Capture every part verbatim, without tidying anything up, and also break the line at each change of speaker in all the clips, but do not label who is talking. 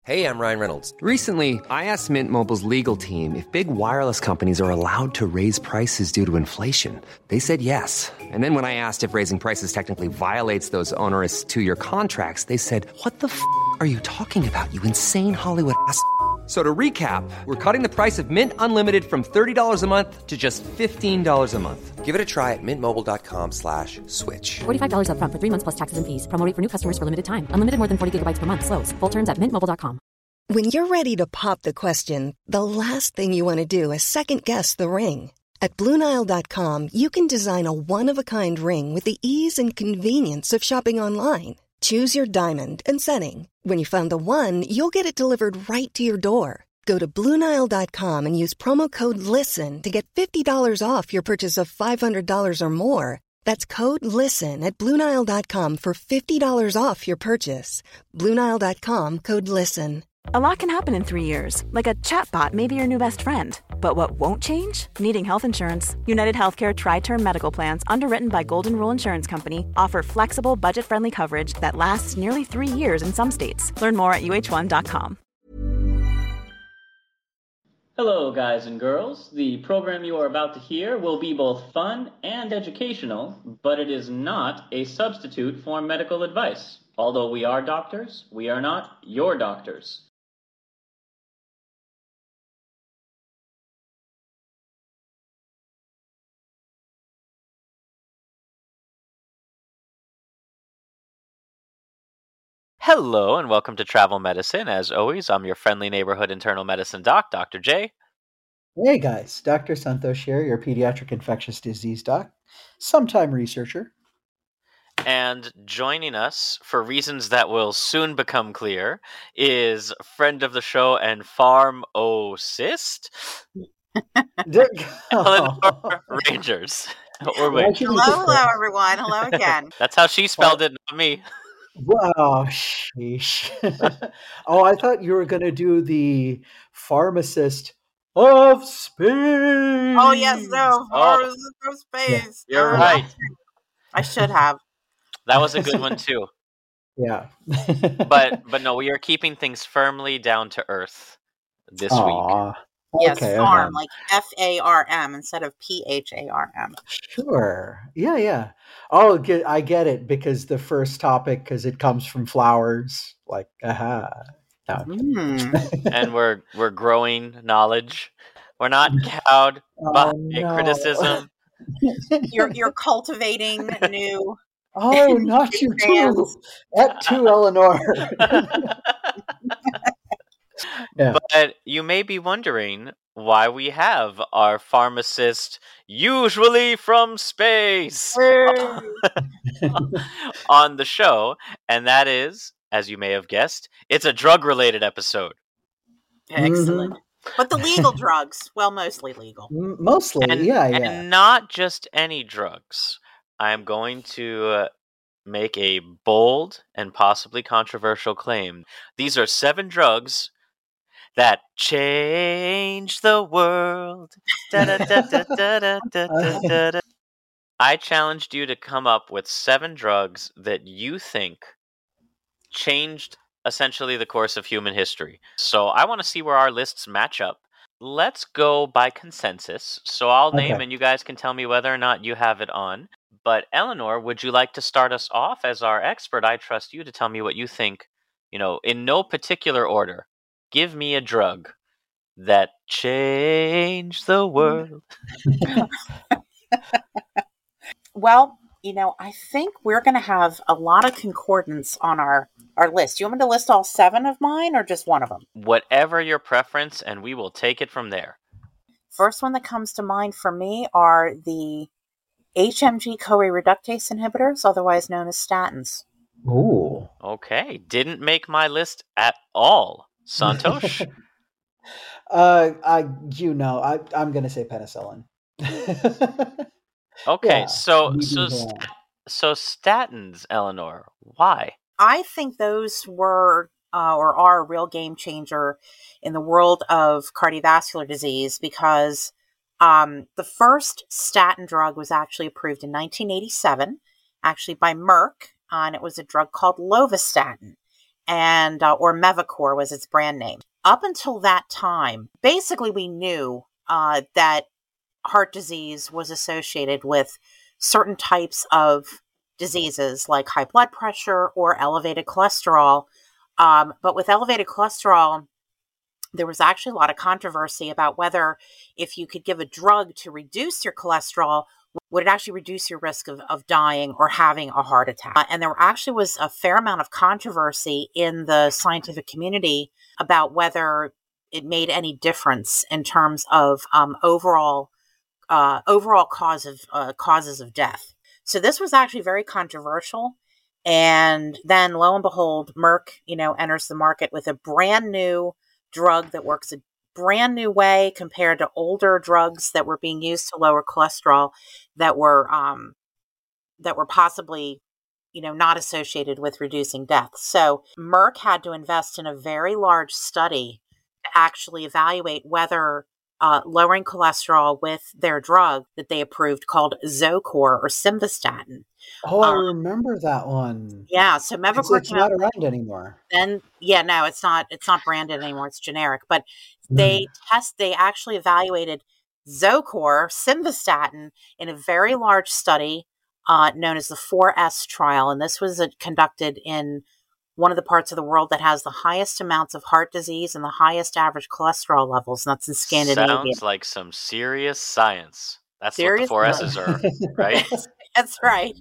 Hey, I'm Ryan Reynolds.
Recently, I asked Mint Mobile's legal team if big wireless companies are allowed to raise prices due to inflation. They said yes. And then when I asked if raising prices technically violates those onerous two-year contracts, they said, "What the f*** are you talking about, you insane Hollywood ass?" So to recap, we're cutting the price of Mint Unlimited from thirty dollars a month to just fifteen dollars a month.
Give it a try at mintmobile.com slash switch.
forty-five dollars up front for three months plus taxes and fees. Promo rate for new customers for limited time. Unlimited more than forty gigabytes per month. Slows full terms at mint mobile dot com.
When you're ready to pop the question, the last thing you want to do is second-guess the ring. At Blue Nile dot com, you can design a one-of-a-kind ring with the ease and convenience of shopping online. Choose your diamond and setting. When you find the one, you'll get it delivered right to your door. Go to Blue Nile dot com and use promo code LISTEN to get fifty dollars off your purchase of five hundred dollars or more. That's code LISTEN at Blue Nile dot com for fifty dollars off your purchase. Blue Nile dot com, code LISTEN.
A lot can happen in three years, like a chatbot may be your new best friend. But what won't change? Needing health insurance. United Healthcare Tri-Term Medical Plans, underwritten by Golden Rule Insurance Company, offer flexible, budget-friendly coverage that lasts nearly three years in some states. Learn more at U H one dot com.
Hello, guys and girls. The program you are about to hear will be both fun and educational, but it is not a substitute for medical advice. Although we are doctors, we are not your doctors.
Hello and welcome to Travel Medicine. As always, I'm your friendly neighborhood internal medicine doc, Doctor J.
Hey guys, Doctor Santosh here, your pediatric infectious disease doc, sometime researcher.
And joining us, for reasons that will soon become clear, is friend of the show and pharmacist, Eleanor Rangers. Or wait.
Hello, hello, everyone. Hello again.
That's how she spelled it, not me.
Wow, sheesh. Oh, I thought you were going to do the pharmacist of space.
Oh, yes, no. Pharmacist oh. of space.
Yeah, you're oh, right.
I should have.
That was a good one, too.
Yeah.
but but no, we are keeping things firmly down to earth this
Aww.
week.
Yes,
okay,
farm,
okay.
like F A R M instead of P H A R M.
Sure. Yeah, yeah. Oh, get, I get it, because the first topic, because it comes from flowers. Like, aha. No.
Mm.
And we're we're growing knowledge. We're not cowed by
oh, no.
criticism.
You're you're cultivating new.
Oh, not you too. That too, Eleanor.
Yeah. But you may be wondering why we have our pharmacist, usually from space, on the show. And that is, as you may have guessed, it's a drug-related episode.
Excellent. Mm-hmm. But the legal drugs, well, mostly legal.
Mostly,
and,
yeah, yeah.
And not just any drugs. I'm going to uh, make a bold and possibly controversial claim. These are seven drugs that change the world. Da, da, da, da, da, da, da, da, da. I challenged you to come up with seven drugs that you think changed essentially the course of human history. So I want to see where our lists match up. Let's go by consensus. So I'll name
Okay.
and you guys can tell me whether or not you have it on. But Eleanor, would you like to start us off as our expert? I trust you to tell me what you think, you know, in no particular order. Give me a drug that changed the world.
Well, you know, I think we're going to have a lot of concordance on our, our list. Do you want me to list all seven of mine or just one of them?
Whatever your preference, and we will take it from there.
First one that comes to mind for me are the H M G-CoA reductase inhibitors, otherwise known as statins.
Ooh.
Okay, didn't make my list at all. Santosh?
uh, I, you know, I, I'm going to say penicillin.
Okay,
Yeah,
so
you
so
can go
st-
on.
so statins, Eleanor. Why?
I think those were uh, or are a real game changer in the world of cardiovascular disease because um, the first statin drug was actually approved in nineteen eighty-seven, actually by Merck, uh, and it was a drug called lovastatin. and uh, or Mevacor was its brand name. Up until that time, basically we knew uh, that heart disease was associated with certain types of diseases like high blood pressure or elevated cholesterol. Um, but with elevated cholesterol, there was actually a lot of controversy about whether if you could give a drug to reduce your cholesterol, would it actually reduce your risk of, of dying or having a heart attack? Uh, and there actually was a fair amount of controversy in the scientific community about whether it made any difference in terms of um, overall uh, overall cause of uh, causes of death. So this was actually very controversial. And then lo and behold, Merck, you know, enters the market with a brand new drug that works a brand new way compared to older drugs that were being used to lower cholesterol that were um, that were possibly, you know, not associated with reducing death. So Merck had to invest in a very large study to actually evaluate whether uh, lowering cholesterol with their drug that they approved called Zocor or simvastatin.
Oh, I
Um,
remember that one.
yeah, so
It's,
Mevacor
it's
came out.
not around anymore.
Then, yeah, no, it's not. It's not branded anymore. It's generic. But
Mm.
they test. They actually evaluated Zocor, simvastatin, in a very large study uh, known as the four S trial, and this was uh, conducted in one of the parts of the world that has the highest amounts of heart disease and the highest average cholesterol levels, and that's in Scandinavia.
Sounds like some serious science. That's
Serious
what the four
science.
S's are, right?
That's right.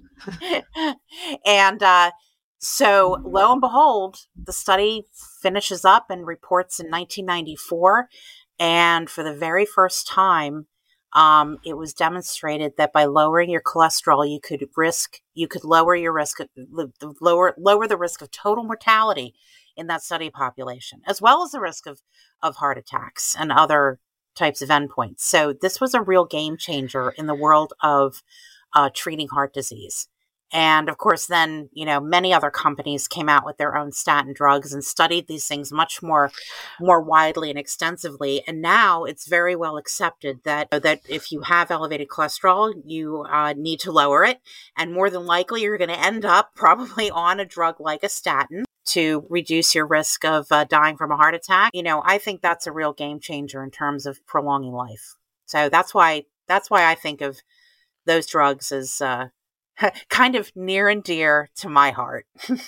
and uh, so, lo and behold, the study finishes up and reports in nineteen ninety-four. And for the very first time, um, it was demonstrated that by lowering your cholesterol, you could risk, you could lower your risk, of, lower lower the risk of total mortality in that study population, as well as the risk of of heart attacks and other types of endpoints. So this was a real game changer in the world of uh, treating heart disease. And of course, then, you know, many other companies came out with their own statin drugs and studied these things much more, more widely and extensively. And now it's very well accepted that, that if you have elevated cholesterol, you uh, need to lower it. And more than likely, you're going to end up probably on a drug like a statin to reduce your risk of uh, dying from a heart attack. You know, I think that's a real game changer in terms of prolonging life. So that's why, that's why I think of those drugs as, uh, kind of near and dear to my heart.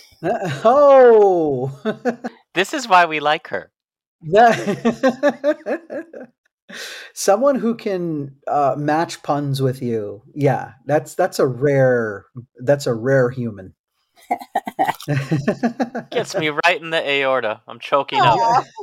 Oh,
This is why we like her.
that someone who can uh, match puns with you. Yeah, that's that's a rare that's a rare human.
Gets me right in the aorta. I'm choking up.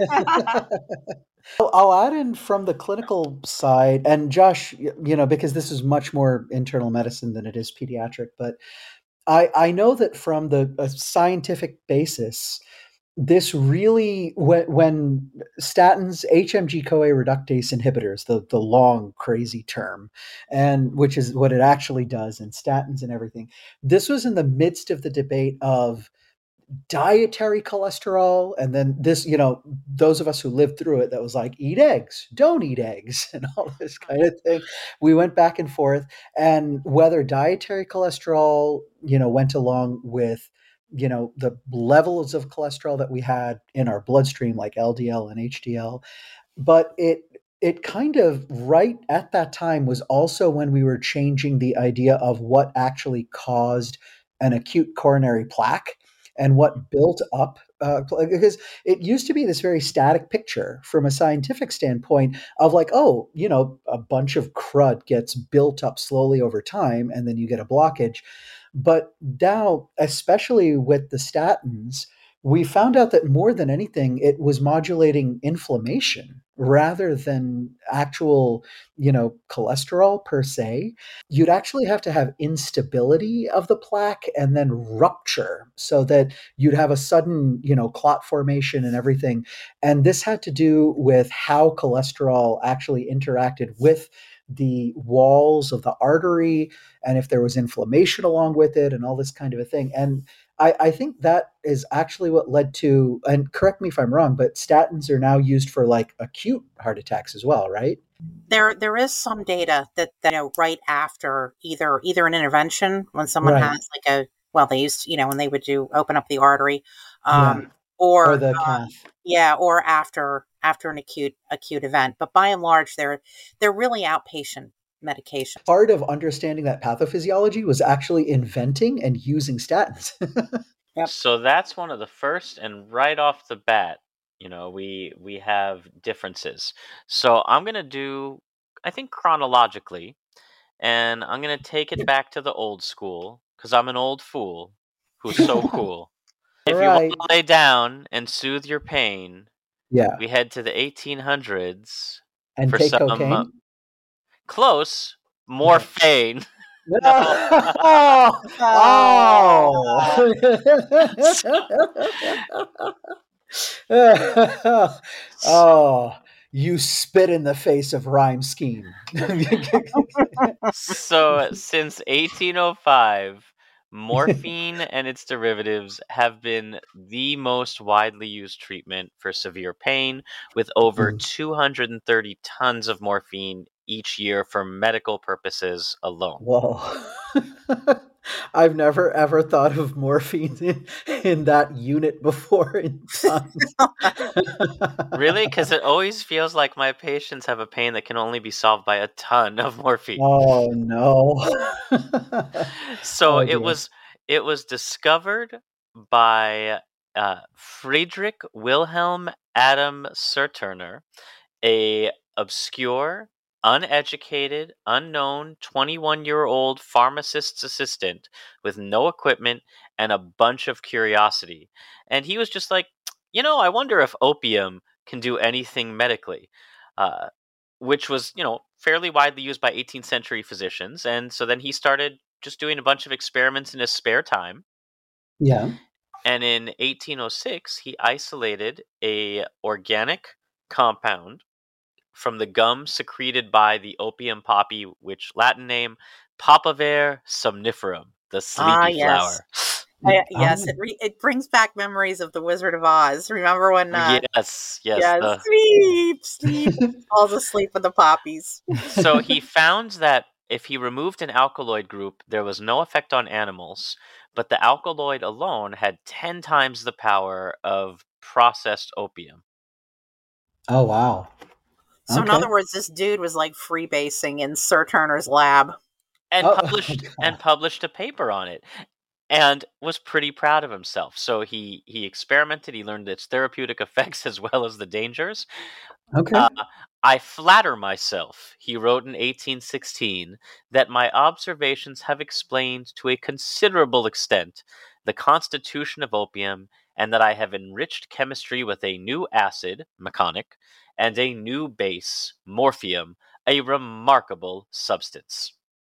I'll- I'll add in from the clinical side, and Josh, y- you know, because this is much more internal medicine than it is pediatric, but I, I know that from the a scientific basis, this really, when, when statins, H M G-CoA reductase inhibitors, the, the long, crazy term, and which is what it actually does, and statins and everything, this was in the midst of the debate of dietary cholesterol, and then this, you know, those of us who lived through it, that was like, eat eggs, don't eat eggs, and all this kind of thing. We went back and forth, and whether dietary cholesterol, you know, went along with, you know, the levels of cholesterol that we had in our bloodstream, like L D L and H D L, but it it kind of right at that time was also when we were changing the idea of what actually caused an acute coronary plaque and what built up, uh, because it used to be this very static picture from a scientific standpoint of like, oh, you know, a bunch of crud gets built up slowly over time and then you get a blockage. But now, especially with the statins, we found out that more than anything, it was modulating inflammation rather than actual, you know, cholesterol per se. You'd actually have to have instability of the plaque and then rupture so that you'd have a sudden, you know, clot formation and everything. And this had to do with how cholesterol actually interacted with the walls of the artery and if there was inflammation along with it and all this kind of a thing. And I, I think that is actually what led to, and correct me if I'm wrong, but statins are now used for like acute heart attacks as well, right?
There, there is some data that, that you know, right after either either an intervention when someone
Right.
has like a well, they used you know when they would do open up the artery,
Yeah.
um, or,
or the
uh,
cath.
yeah, or after after an acute acute event. But by and large, they're they're really outpatient medications.
Part of understanding that pathophysiology was actually inventing and using statins.
Yep.
So that's one of the first, and right off the bat, you know, we we have differences. So I'm gonna do, I think, chronologically, and I'm gonna take it back to the old school because I'm an old fool who's so cool. If you want
Right.
to lay down and soothe your pain,
Yeah.
we head to the eighteen hundreds
And
for
take
some uh,
cocaine?
close morphine.
No. Oh. Oh. Oh. You spit in the face of rhyme scheme.
So since eighteen oh five, morphine and its derivatives have been the most widely used treatment for severe pain, with over
Mm.
two hundred thirty tons of morphine each year for medical purposes alone.
Whoa. I've never ever thought of morphine in, in that unit before in tons.
Really? Because it always feels like my patients have a pain that can only be solved by a ton of morphine.
Oh no.
So
Oh,
it
dear.
was it was discovered by uh, Friedrich Wilhelm Adam Serturner, a obscure, uneducated, unknown twenty-one-year-old pharmacist's assistant with no equipment and a bunch of curiosity. And he was just like, you know, I wonder if opium can do anything medically, uh, which was, you know, fairly widely used by eighteenth century physicians. And so then he started just doing a bunch of experiments in his spare time.
Yeah.
And in eighteen oh six, he isolated a organic compound from the gum secreted by the opium poppy, which Latin name Papaver somniferum, the sleepy
Ah, yes.
flower.
I, yes,
Oh.
it re- it brings back memories of the Wizard of Oz. Remember when? Uh,
Yes, yes.
yes,
the-
sleep, sleep, falls asleep with the poppies.
So he found that if he removed an alkaloid group, there was no effect on animals, but the alkaloid alone had ten times the power of processed opium.
Oh wow.
So in
Okay.
other words, this dude was like freebasing in Sir Turner's lab.
And
Oh,
published
God.
and published a paper on it, and was pretty proud of himself. So he he experimented. He learned its therapeutic effects as well as the dangers.
Okay.
Uh, I flatter myself, he wrote in eighteen sixteen, that my observations have explained to a considerable extent the constitution of opium, and that I have enriched chemistry with a new acid, meconic, and a new base, morphium, a remarkable substance.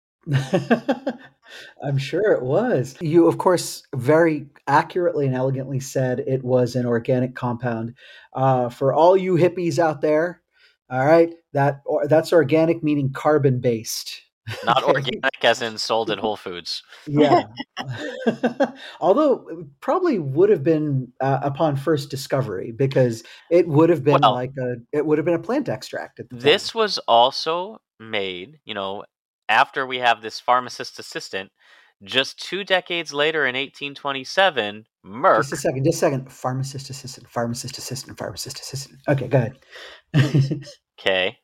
I'm sure it was. You, of course, very accurately and elegantly said it was an organic compound. Uh, for all you hippies out there, all right, that or, that's organic meaning carbon based.
Not
Okay.
organic as in sold at Whole Foods.
Yeah. Although it probably would have been uh, upon first discovery, because it would have been
Well-
like a it would have been a plant extract at the time.
This was also made, you know, after we have this pharmacist assistant, just two decades later in eighteen twenty-seven, Merck.
Just a second, just a second. Pharmacist assistant, pharmacist assistant, pharmacist assistant. Okay, go ahead.
Okay.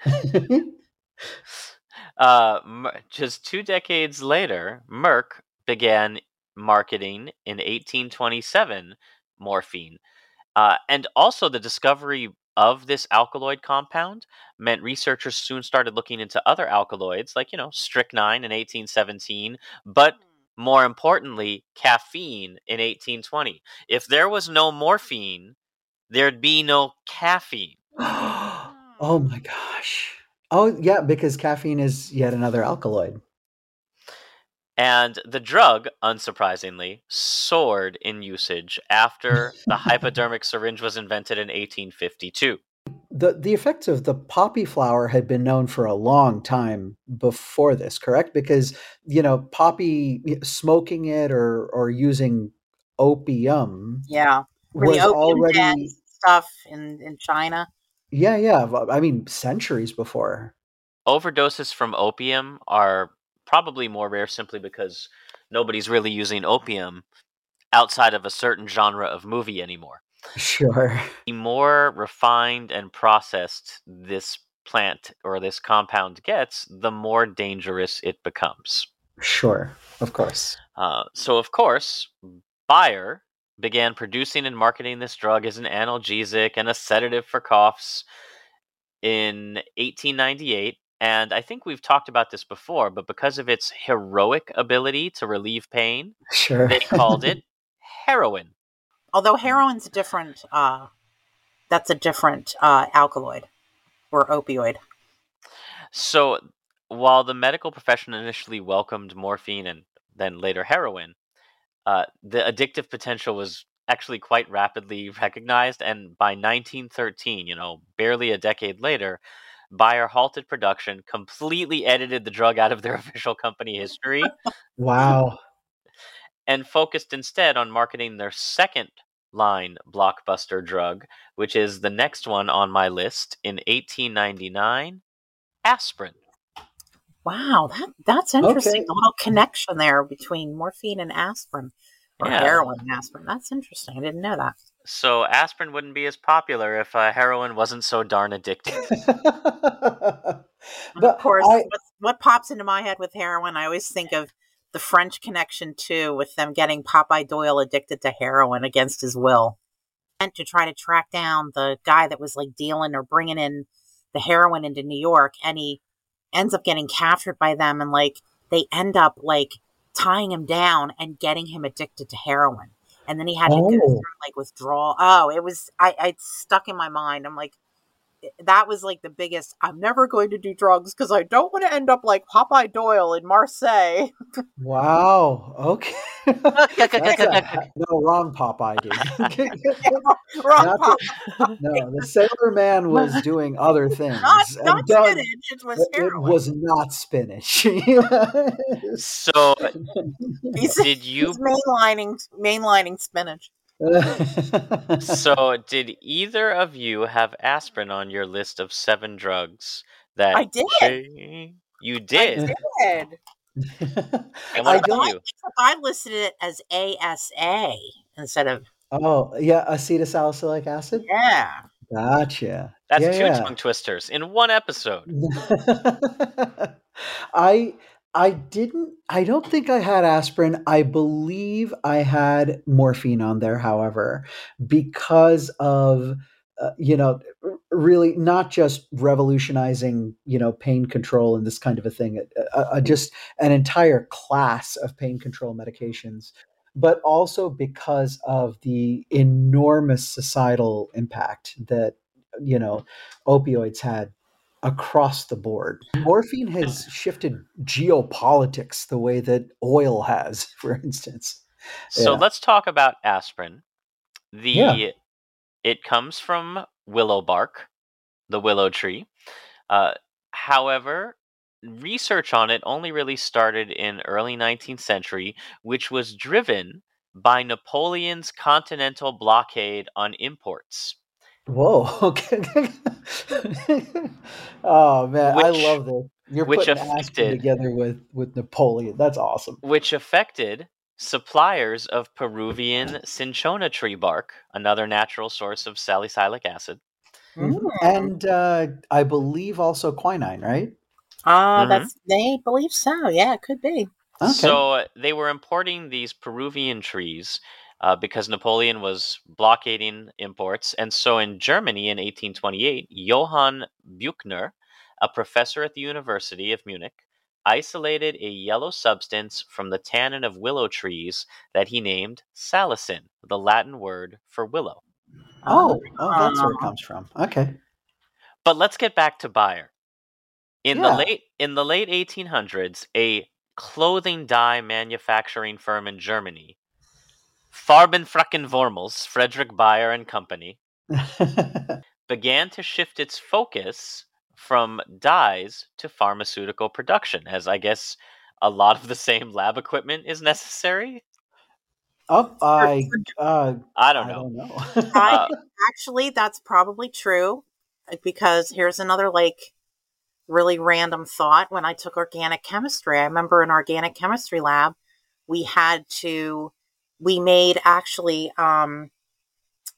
Uh, Mer- just two decades later, Merck began marketing in eighteen twenty-seven morphine. Uh, and also, the discovery of this alkaloid compound meant researchers soon started looking into other alkaloids, like, you know, strychnine in eighteen seventeen, but more importantly, caffeine in eighteen twenty. If there was no morphine, there'd be no caffeine.
Oh my gosh. Oh yeah, because caffeine is yet another alkaloid.
And the drug, unsurprisingly, soared in usage after the hypodermic syringe was invented in eighteen fifty-two.
The the effects of the poppy flower had been known for a long time before this, correct? Because, you know, poppy smoking it or or using opium
Yeah, for
was
the opium
already
dens stuff in in China.
yeah, yeah. I mean, centuries before.
Overdoses from opium are probably more rare simply because nobody's really using opium outside of a certain genre of movie anymore.
Sure.
The more refined and processed this plant or this compound gets, the more dangerous it becomes.
Sure. Of course.
Uh, so, of course, Bayer began producing and marketing this drug as an analgesic and a sedative for coughs in eighteen ninety-eight. And I think we've talked about this before, but because of its heroic ability to relieve pain,
Sure.
they called it heroin.
Although heroin's a different, uh, that's a different uh, alkaloid or opioid.
So while the medical profession initially welcomed morphine and then later heroin, uh, the addictive potential was actually quite rapidly recognized. And by nineteen thirteen, you know, barely a decade later, Bayer halted production, completely edited the drug out of their official company history,
Wow.
and focused instead on marketing their second line blockbuster drug, which is the next one on my list in eighteen ninety-nine, aspirin.
Wow, that that's interesting.
Okay.
A little connection there between morphine and aspirin, or
Yeah.
heroin and aspirin. That's interesting. I didn't know that.
So aspirin wouldn't be as popular if uh, heroin wasn't so darn addictive.
And
But
of course,
I,
what, what pops into my head with heroin, I always think of the French Connection too, with them getting Popeye Doyle addicted to heroin against his will, and to try to track down the guy that was like dealing or bringing in the heroin into New York, and he ends up getting captured by them, and like they end up like tying him down and getting him addicted to heroin, and then he had to go
oh,
through like withdrawal. Oh, it was I, I it's stuck in my mind. I'm like, that was like the biggest. I'm never going to do drugs because I don't want to end up like Popeye Doyle in Marseille.
wow. Okay. That's a no wrong Popeye, dude.
Wrong
Not
Popeye.
the, no, the Sailor Man was doing other things.
Not
and
not
Doug-
spinach. It was
it
heroin.
was not spinach.
So
He's,
did you
he's mainlining mainlining spinach.
so did either of you have aspirin on your list of seven drugs that
I did.
cha- you did?
I did.
And
I
what
don't.
about you?
I listed it as A S A instead of
Oh, yeah, acetylsalicylic acid.
yeah.
Gotcha.
That's
yeah,
two
yeah.
tongue twisters in one episode.
I I didn't I don't think I had aspirin. I believe I had morphine on there, however, because of uh, you know r- really not just revolutionizing you know pain control and this kind of a thing, uh, uh, just an entire class of pain control medications, but also because of the enormous societal impact that you know opioids had across the board. Morphine has shifted geopolitics the way that oil has, for instance.
So
Yeah.
let's talk about aspirin. The
Yeah.
It comes from willow bark, the willow tree. Uh, however, research on it only really started in early nineteenth century, which was driven by Napoleon's continental blockade on imports.
Whoa. Okay. oh man, I
Which-
love this. You're
which
putting aspirin
affected-
together with with Napoleon. That's awesome.
which affected suppliers of Peruvian cinchona tree bark, another natural source of salicylic acid.
Mhm. And uh, I believe also quinine, right?
Uh,
Mhm.
that's they believe so. Yeah, it could be.
Okay.
So they were importing these Peruvian trees uh, because Napoleon was blockading imports. And so in Germany in eighteen twenty-eight, Johann Buchner, a professor at the University of Munich, isolated a yellow substance from the tannin of willow trees that he named salicin, the Latin word for willow.
oh, oh, that's where it comes from. Okay.
But let's get back to Bayer. In the
Yeah.
late in the late eighteen hundreds, a clothing dye manufacturing firm in Germany, Farbenfracken-Vormels, Frederick Bayer and Company, began to shift its focus from dyes to pharmaceutical production, as I guess a lot of the same lab equipment is necessary.
oh, I uh,
I don't
I
know.
don't know.
I,
Uh,
actually, that's probably true like, because here's another like really random thought. When I took organic chemistry, I remember in organic chemistry lab, we had to, we made actually um,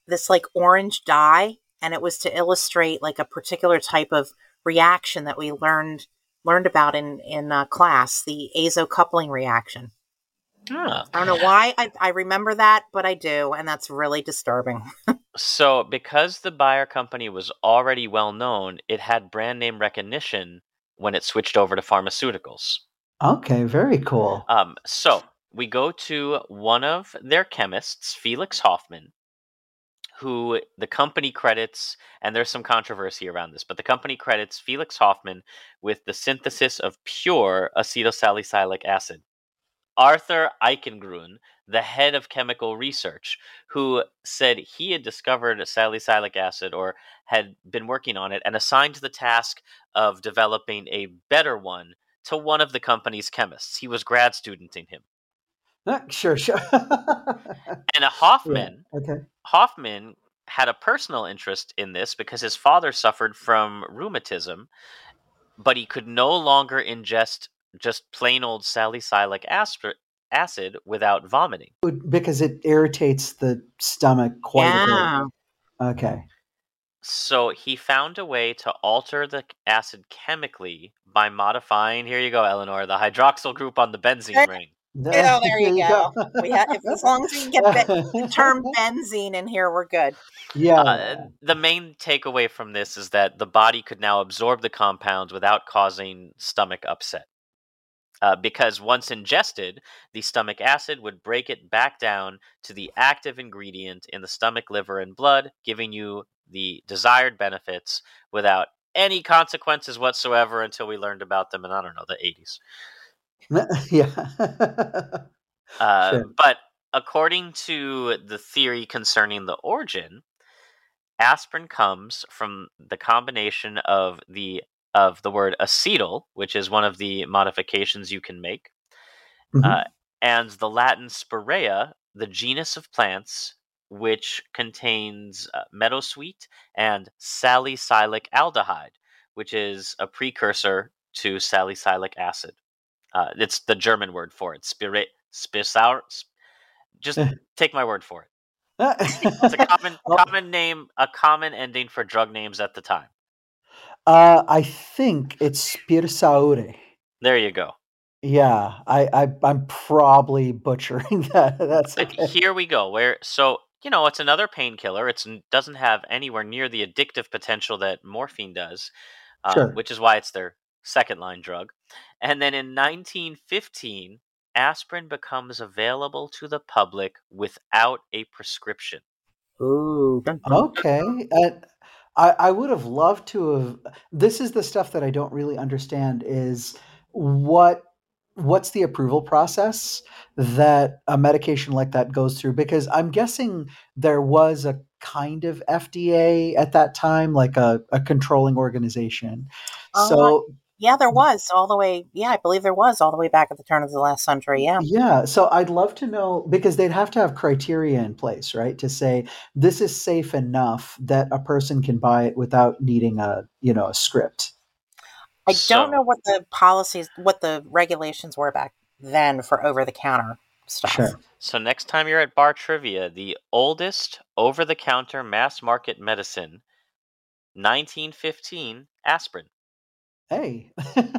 this like orange dye, and it was to illustrate like a particular type of reaction that we learned learned about in in uh, class, the azo coupling reaction.
Ah.
I don't know why I, I remember that, but I do, and that's really disturbing.
So, because the Bayer company was already well known, it had brand name recognition when it switched over to pharmaceuticals.
Okay, very cool.
Um, so, we go to one of their chemists, Felix Hoffman, who the company credits, and there's some controversy around this, but the company credits Felix Hoffman with the synthesis of pure acetylsalicylic acid. Arthur Eichengrun, the head of chemical research, who said he had discovered salicylic acid or had been working on it and assigned the task of developing a better one to one of the company's chemists. He was grad studenting him.
Uh, sure, sure.
And Hoffman,
yeah, okay.
Hoffman had a personal interest in this because his father suffered from rheumatism, but he could no longer ingest just plain old salicylic acid without vomiting.
Because it irritates the stomach quite
yeah.
a bit. Okay.
So he found a way to alter the acid chemically by modifying, here you go, Eleanor, the hydroxyl group on the benzene ring.
Oh, there you go. We have, if, as long as we can get be- the term benzene in here, we're good.
Yeah.
Uh, the main takeaway from this is that the body could now absorb the compounds without causing stomach upset. Uh, because once ingested, the stomach acid would break it back down to the active ingredient in the stomach, liver, and blood, giving you the desired benefits without any consequences whatsoever until we learned about them in, I don't know, the eighties.
Yeah.
uh,
sure.
But according to the theory concerning the origin, aspirin comes from the combination of the of the word acetyl, which is one of the modifications you can make, mm-hmm. uh, and the Latin spirea, the genus of plants, which contains uh, meadowsweet and salicylic aldehyde, which is a precursor to salicylic acid. Uh, it's the German word for it. Spire, spisaur, just take my word for it. It's a common common name, a common ending for drug names at the time.
Uh, I think it's Spirsaure.
There you go.
Yeah, I, I I'm probably butchering that. That's okay.
Here we go. Where so you know it's another painkiller. It doesn't have anywhere near the addictive potential that morphine does, uh,
sure.
which is why it's their second line drug. And then in nineteen fifteen, aspirin becomes available to the public without a prescription.
Ooh.
Okay. And I, I would have loved to have. This is the stuff that I don't really understand is what what's the approval process that a medication like that goes through? Because I'm guessing there was a kind of F D A at that time, like a, a controlling organization.
Uh,
so
yeah, there was all the way. Yeah, I believe there was all the way back at the turn of the last century. Yeah.
Yeah. So I'd love to know, because they'd have to have criteria in place, right? To say this is safe enough that a person can buy it without needing a, you know, a script.
I
So-
don't know what the policies, what the regulations were back then for over-the-counter stuff.
Sure.
So next time you're at Bar Trivia, the oldest over-the-counter mass-market medicine, nineteen fifteen, aspirin.
Hey,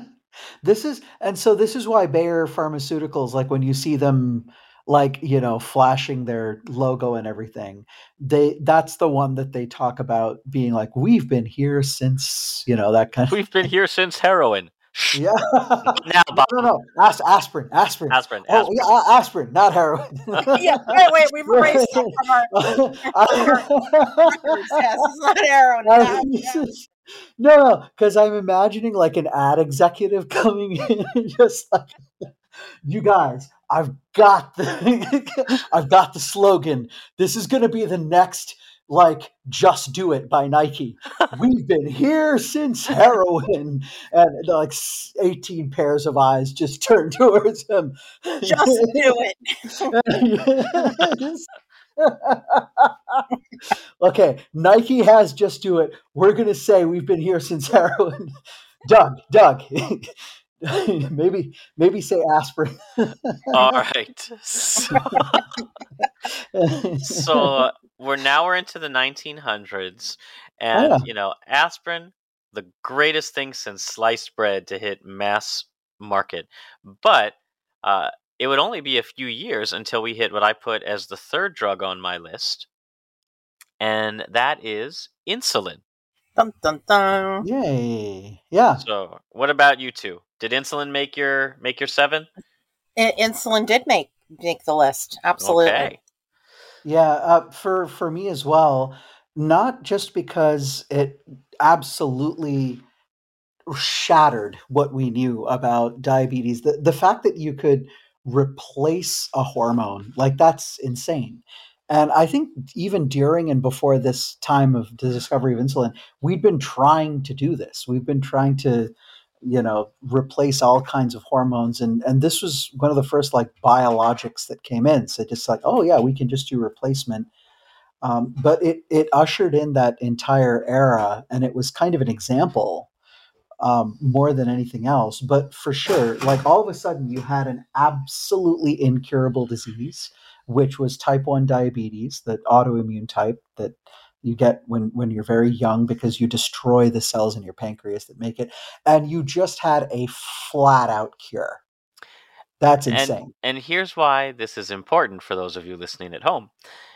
this is, and so this is why Bayer Pharmaceuticals, like when you see them, like, you know, flashing their logo and everything, they, that's the one that they talk about being like, we've been here since, you know, that kind of.
We've been here since heroin.
Yeah.
Now,
no,
Bob.
no, no. As- aspirin, aspirin.
Aspirin,
Oh,
aspirin.
yeah, a- aspirin, not heroin.
Yeah, wait, wait, we've erased that from our records. Yes, it's not heroin.
Uh,
Yeah.
No, no, because I'm imagining like an ad executive coming in and just like, you guys, I've got the, I've got the slogan. This is going to be the next, like, Just Do It by Nike. We've been here since heroin. And like eighteen pairs of eyes just turn towards him.
Just do it.
Okay, Nike has Just Do It. We're going to say we've been here since heroin. Doug, Doug, maybe maybe say aspirin.
All right. So, so uh, we're now we're into the nineteen hundreds,
Oh,
and
yeah.
you know, aspirin, the greatest thing since sliced bread to hit mass market. But uh, it would only be a few years until we hit what I put as the third drug on my list, and that is insulin.
Dun dun dun.
Yay. Yeah.
So, what about you two? Did insulin make your make your seven?
I- insulin did make make the list. Absolutely.
Okay.
Yeah, uh, for for me as well, not just because it absolutely shattered what we knew about diabetes. The the fact that you could replace a hormone, like that's insane. And I think even during and before this time of the discovery of insulin, we'd been trying to do this. We've been trying to, you know, replace all kinds of hormones. And and this was one of the first like biologics that came in. So just like, oh yeah, we can just do replacement. Um, but it it ushered in that entire era, and it was kind of an example um, more than anything else. But for sure, like all of a sudden, you had an absolutely incurable disease, which was type one diabetes, that autoimmune type that you get when, when you're very young because you destroy the cells in your pancreas that make it. And you just had a flat out cure. That's insane.
And, and here's why this is important for those of you listening at home.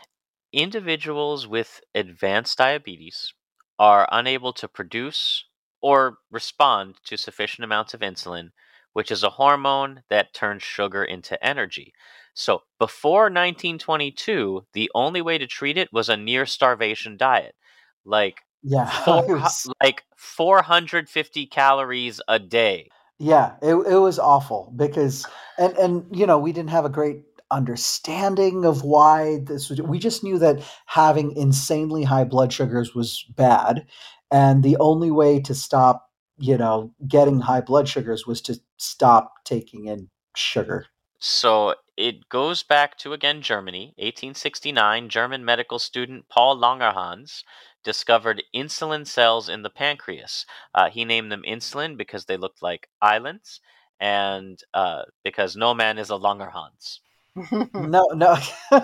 Individuals with advanced diabetes are unable to produce or respond to sufficient amounts of insulin, which is a hormone that turns sugar into energy. So before nineteen twenty-two, the only way to treat it was a near starvation diet, like
yeah,
four,
was,
like four hundred fifty calories a day.
Yeah, it it was awful because and and you know we didn't have a great understanding of why this was. We just knew that having insanely high blood sugars was bad, and the only way to stop, you know, getting high blood sugars was to stop taking in sugar.
So it goes back to, again, Germany. eighteen sixty-nine, German medical student Paul Langerhans discovered insulin cells in the pancreas. Uh, he named them insulin because they looked like islands, and uh, because no man is a Langerhans.
No, no.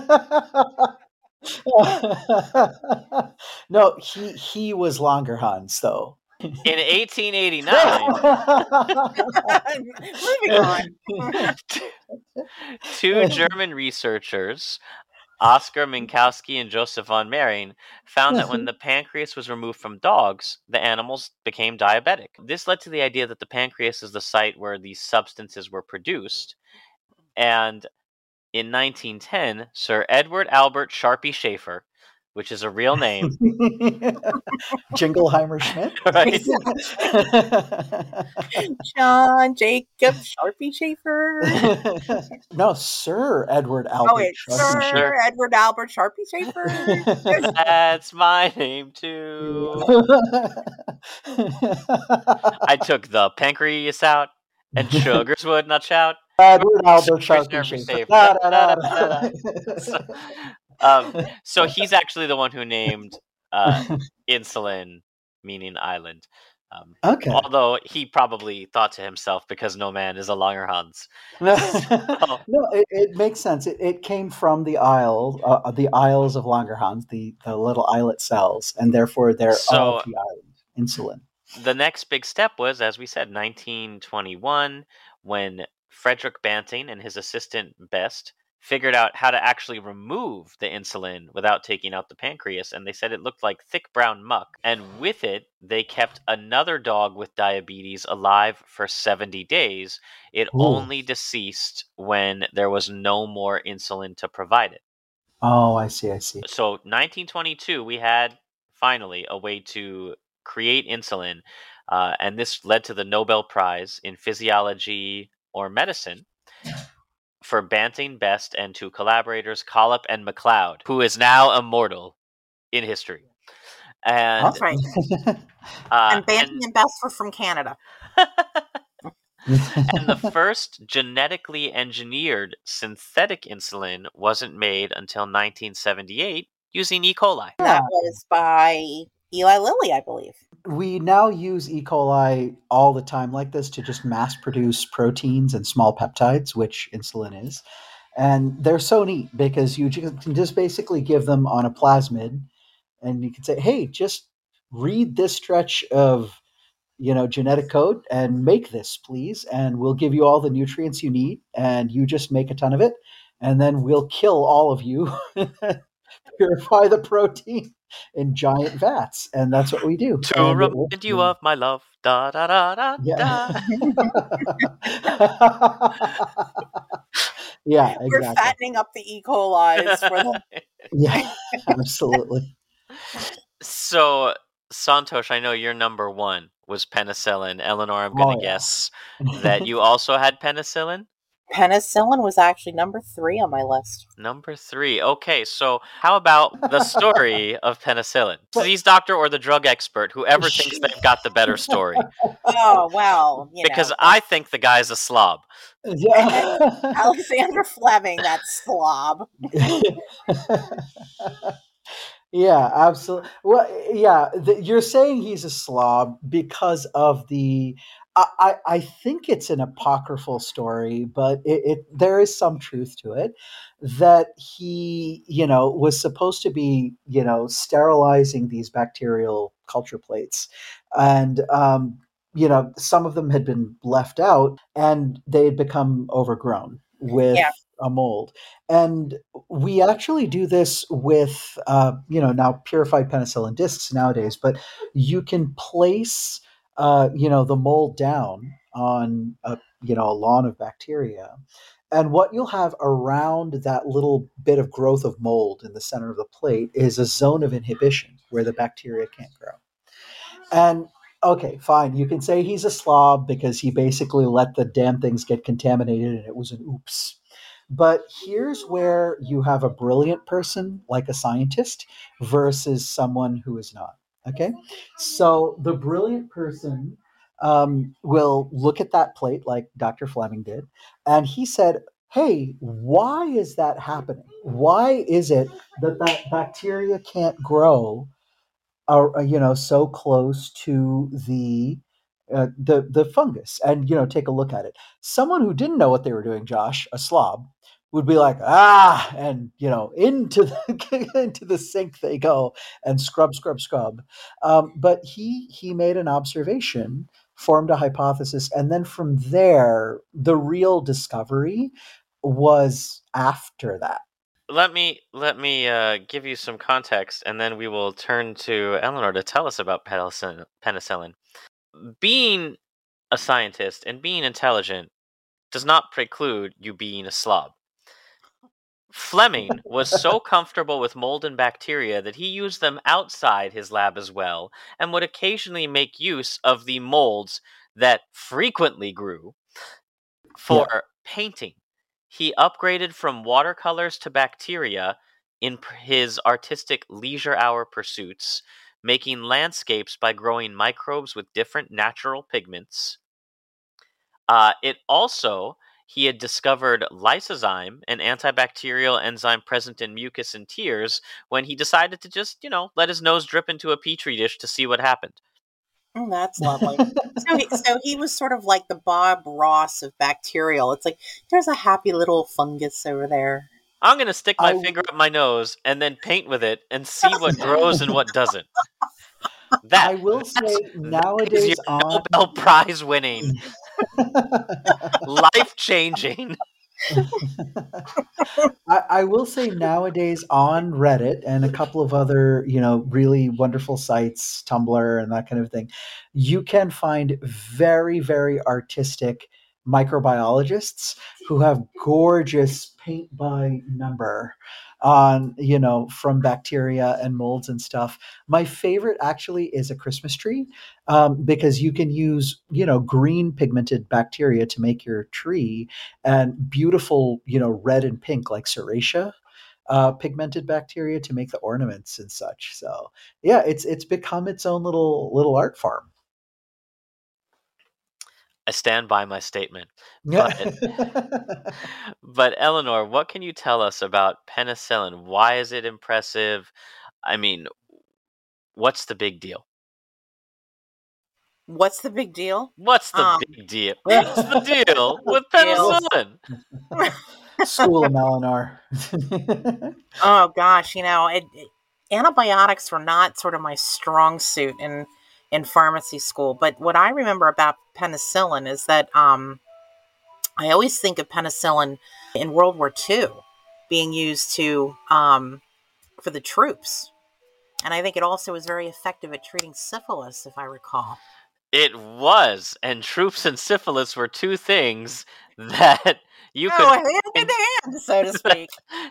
No, he he was Langerhans though.
In eighteen eighty-nine,
Moving on.
two German researchers, Oskar Minkowski and Joseph von Mering, found that when the pancreas was removed from dogs, the animals became diabetic. This led to the idea that the pancreas is the site where these substances were produced. And in nineteen ten, Sir Edward Albert Sharpie Schaefer, which is a real name.
Jingleheimer Schmidt?
Right?
John Jacob Sharpie Schaefer.
No, Sir Edward Albert
Oh, it's
Sharpie
Sir
Schaefer.
Edward Albert Sharpie Schaefer.
That's my name too. I took the pancreas out, and sugars would not shout.
Edward Albert
Sugars
Sharpie
never
Schaefer.
saved.
Da, da,
Da,
da,
da, da,
da.
da. So, um, so he's actually the one who named uh, insulin, meaning island. Um,
Okay.
Although he probably thought to himself, because no man is a Langerhans.
No,
So-
no it, it makes sense. It, it came from the isle, uh, the Isles of Langerhans, the, the little islet cells, and therefore they're
So-
of the island. Insulin.
The next big step was, as we said, nineteen twenty-one, when Frederick Banting and his assistant Best figured out how to actually remove the insulin without taking out the pancreas, and they said it looked like thick brown muck. And with it, they kept another dog with diabetes alive for seventy days. It
Ooh.
only deceased when there was no more insulin to provide it.
Oh, I see, I see.
So nineteen twenty-two, we had finally a way to create insulin, uh, and this led to the Nobel Prize in Physiology or Medicine for Banting, Best, and two collaborators, Collip and MacLeod, who is now immortal in history. And,
That's right.
uh,
and Banting and Best were from Canada.
and the first genetically engineered synthetic insulin wasn't made until nineteen seventy-eight using E. coli.
That was by Eli Lilly, I believe.
We now use E. coli all the time like this to just mass produce proteins and small peptides, which insulin is. And they're so neat because you ju- can just basically give them on a plasmid, and you can say, "Hey, just read this stretch of you know genetic code and make this, please, and we'll give you all the nutrients you need, and you just make a ton of it, and then we'll kill all of you, purify the protein in giant vats," and that's what we do.
To
And it works
remind you
really-
of my love. Da da da da
yeah.
da.
Yeah,
We're
exactly.
fattening up the E. coli's for the.
Yeah, absolutely.
So, Santosh, I know your number one was penicillin. Eleanor, I'm
Oh,
going to
yeah.
guess that you also had penicillin?
Penicillin was actually number three on my list.
Number three. Okay, so how about the story of penicillin? Disease doctor or the drug expert, whoever thinks they've got the better story.
Oh, well, you
Because
know.
I think the guy's a slob.
Yeah.
Alexander Fleming, that slob.
Yeah, absolutely. Well, yeah, the, you're saying he's a slob because of the. I, I I think it's an apocryphal story, but it, it there is some truth to it that he, you know, was supposed to be, you know, sterilizing these bacterial culture plates, and um, you know, some of them had been left out, and they had become overgrown with
Yeah.
a mold. And we actually do this with, uh, you know, now purified penicillin discs nowadays, but you can place, uh, you know, the mold down on, a, you know, a lawn of bacteria. And what you'll have around that little bit of growth of mold in the center of the plate is a zone of inhibition where the bacteria can't grow. And okay, fine. You can say he's a slob because he basically let the damn things get contaminated and it was an oops. But here's where you have a brilliant person like a scientist versus someone who is not. Okay. So the brilliant person um, will look at that plate like Doctor Fleming did. And he said, hey, why is that happening? Why is it that that bacteria can't grow are uh, you know so close to the uh, the the fungus? And you know take a look at it. Someone who didn't know what they were doing, Josh, a slob, would be like, ah, and you know into the into the sink they go and scrub scrub scrub. Um, but he he made an observation, formed a hypothesis, and then from there the real discovery was after that.
Let me let me uh, give you some context, and then we will turn to Eleanor to tell us about penicillin. penicillin. Being a scientist and being intelligent does not preclude you being a slob. Fleming was so comfortable with mold and bacteria that he used them outside his lab as well, and would occasionally make use of the molds that frequently grew for
Yeah.
painting. He upgraded from watercolors to bacteria in p- his artistic leisure hour pursuits, making landscapes by growing microbes with different natural pigments. Uh, it also, he had discovered lysozyme, an antibacterial enzyme present in mucus and tears, when he decided to just, you know, let his nose drip into a petri dish to see what happened.
Oh, that's lovely. So he, so he was sort of like the Bob Ross of bacterial. It's like, there's a happy little fungus over there.
I'm going to stick my
I-
finger up my nose and then paint with it and see what grows and what doesn't. That,
I will say
that is
nowadays
your
on
Nobel Prize winning, life changing.
I, I will say nowadays on Reddit and a couple of other, you know, really wonderful sites, Tumblr and that kind of thing, you can find very, very artistic microbiologists who have gorgeous paint by number on, you know, from bacteria and molds and stuff. My favorite actually is a Christmas tree, um, because you can use, you know, green pigmented bacteria to make your tree, and beautiful, you know, red and pink like serratia uh, pigmented bacteria to make the ornaments and such. So yeah, it's it's become its own little little art farm.
I stand by my statement.
Yeah.
But, but Eleanor, what can you tell us about penicillin? Why is it impressive? I mean, what's the big deal?
What's the big deal?
What's the
Um,
big deal? What's the deal with
deal.
penicillin?
School of Melinar.
Oh gosh, you know, it, it- antibiotics were not sort of my strong suit in in pharmacy school. But what I remember about penicillin is that um, I always think of penicillin in World War Two being used to um, for the troops, and I think it also was very effective at treating syphilis, if I recall.
It was, and troops and syphilis were two things that you
Oh,
could.
hand in hand, so to speak.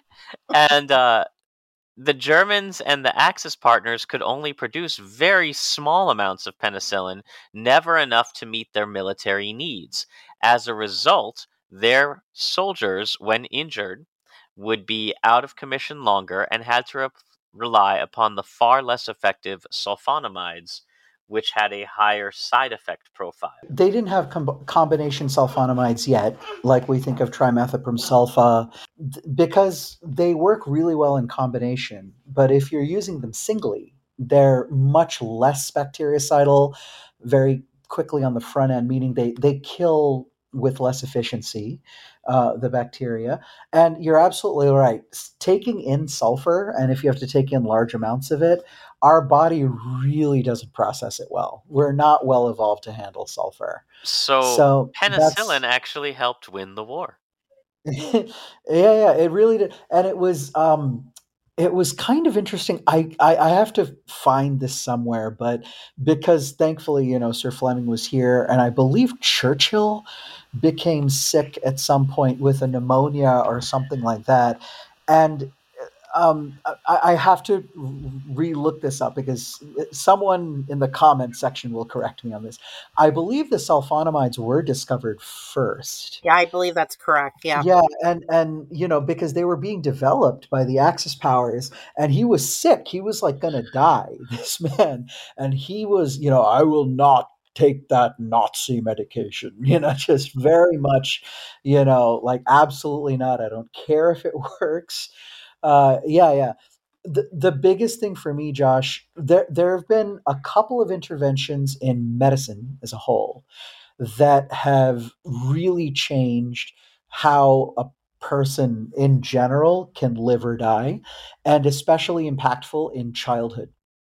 and uh, the Germans and the Axis partners could only produce very small amounts of penicillin, never enough to meet their military needs. As a result, their soldiers, when injured, would be out of commission longer and had to re- rely upon the far less effective sulfonamides, which had a higher side effect profile.
They didn't have com- combination sulfonamides yet, like we think of trimethoprim sulfa, th- because they work really well in combination. But if you're using them singly, they're much less bactericidal very quickly on the front end, meaning they, they kill with less efficiency uh, the bacteria. And you're absolutely right. S- Taking in sulfur, and if you have to take in large amounts of it, our body really doesn't process it well. We're not well evolved to handle sulfur.
So,
So
penicillin
that's
actually helped win the war.
yeah, yeah, it really did. And it was um it was kind of interesting. I, I I have to find this somewhere, but because thankfully, you know, Sir Fleming was here, and I believe Churchill became sick at some point with a pneumonia or something like that. And um, I, I have to re-look this up because someone in the comment section will correct me on this. I believe the sulfonamides were discovered first.
Yeah, I believe that's correct. Yeah.
Yeah, and and you know because they were being developed by the Axis powers, and he was sick. He was like going to die. This man, and he was, you know, I will not take that Nazi medication. You know, just very much, you know, like absolutely not. I don't care if it works. Uh, yeah, yeah. The the biggest thing for me, Josh, there there have been a couple of interventions in medicine as a whole that have really changed how a person in general can live or die, and especially impactful in childhood.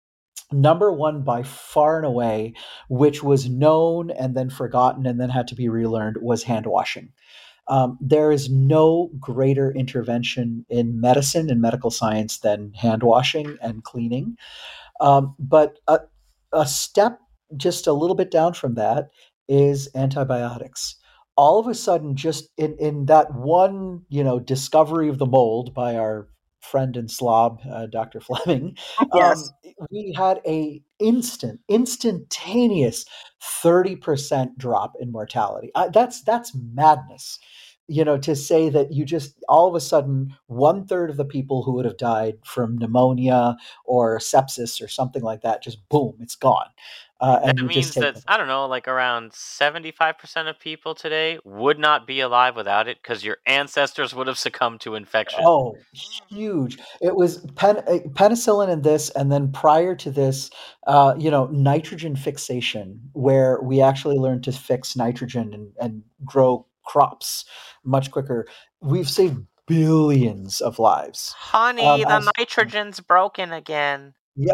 Number one, by far and away, which was known and then forgotten and then had to be relearned, was hand washing. Um, there is no greater intervention in medicine and medical science than hand washing and cleaning. Um, but a, a step just a little bit down from that is antibiotics. All of a sudden, just in, in that one, you know, discovery of the mold by our friend and slob, uh, Doctor Fleming,
Yes.
um, we had a instant, instantaneous thirty percent drop in mortality. Uh, that's that's madness. You know, to say that you just all of a sudden one third of the people who would have died from pneumonia or sepsis or something like that, just boom, it's gone. Uh, and
That
you just
means
take
that,
them.
I don't know, like around seventy-five percent of people today would not be alive without it because your ancestors would have succumbed to infection.
Oh, huge. It was pen, uh, penicillin in this, and then prior to this, uh, you know, nitrogen fixation, where we actually learned to fix nitrogen and, and grow crops much quicker. We've saved billions of lives.
Honey,
Um,
the
as
nitrogen's broken again.
yeah,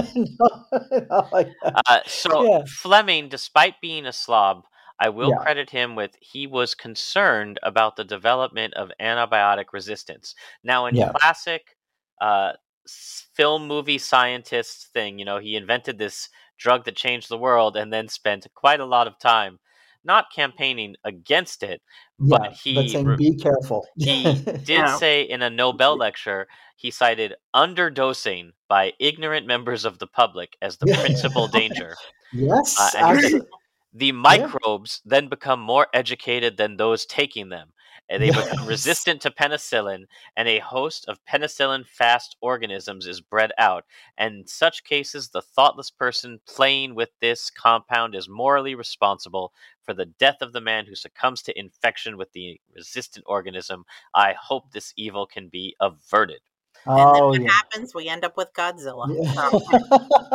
not like that.
Uh, so
Yeah,
Fleming, despite being a slob, I will
yeah,
credit him with he was concerned about the development of antibiotic resistance. Now, in
yeah,
classic uh, s- film movie scientist thing, you know, he invented this drug that changed the world and then spent quite a lot of time not campaigning against it,
yeah.
but
But
he
saying
re-
be careful.
he did
Yeah.
say in a Nobel lecture, he cited underdosing by ignorant members of the public as the
Yeah.
principal danger. Uh,
Yes,
and he said
absolutely.
the
Yeah.
microbes then become more educated than those taking them. And they become
Yes.
resistant to penicillin, and a host of penicillin fast organisms is bred out. And in such cases, the thoughtless person playing with this compound is morally responsible for the death of the man who succumbs to infection with the resistant organism. I hope this evil can be averted.
And then
Oh
what
yeah.
happens? We end up with Godzilla. So,
Yeah.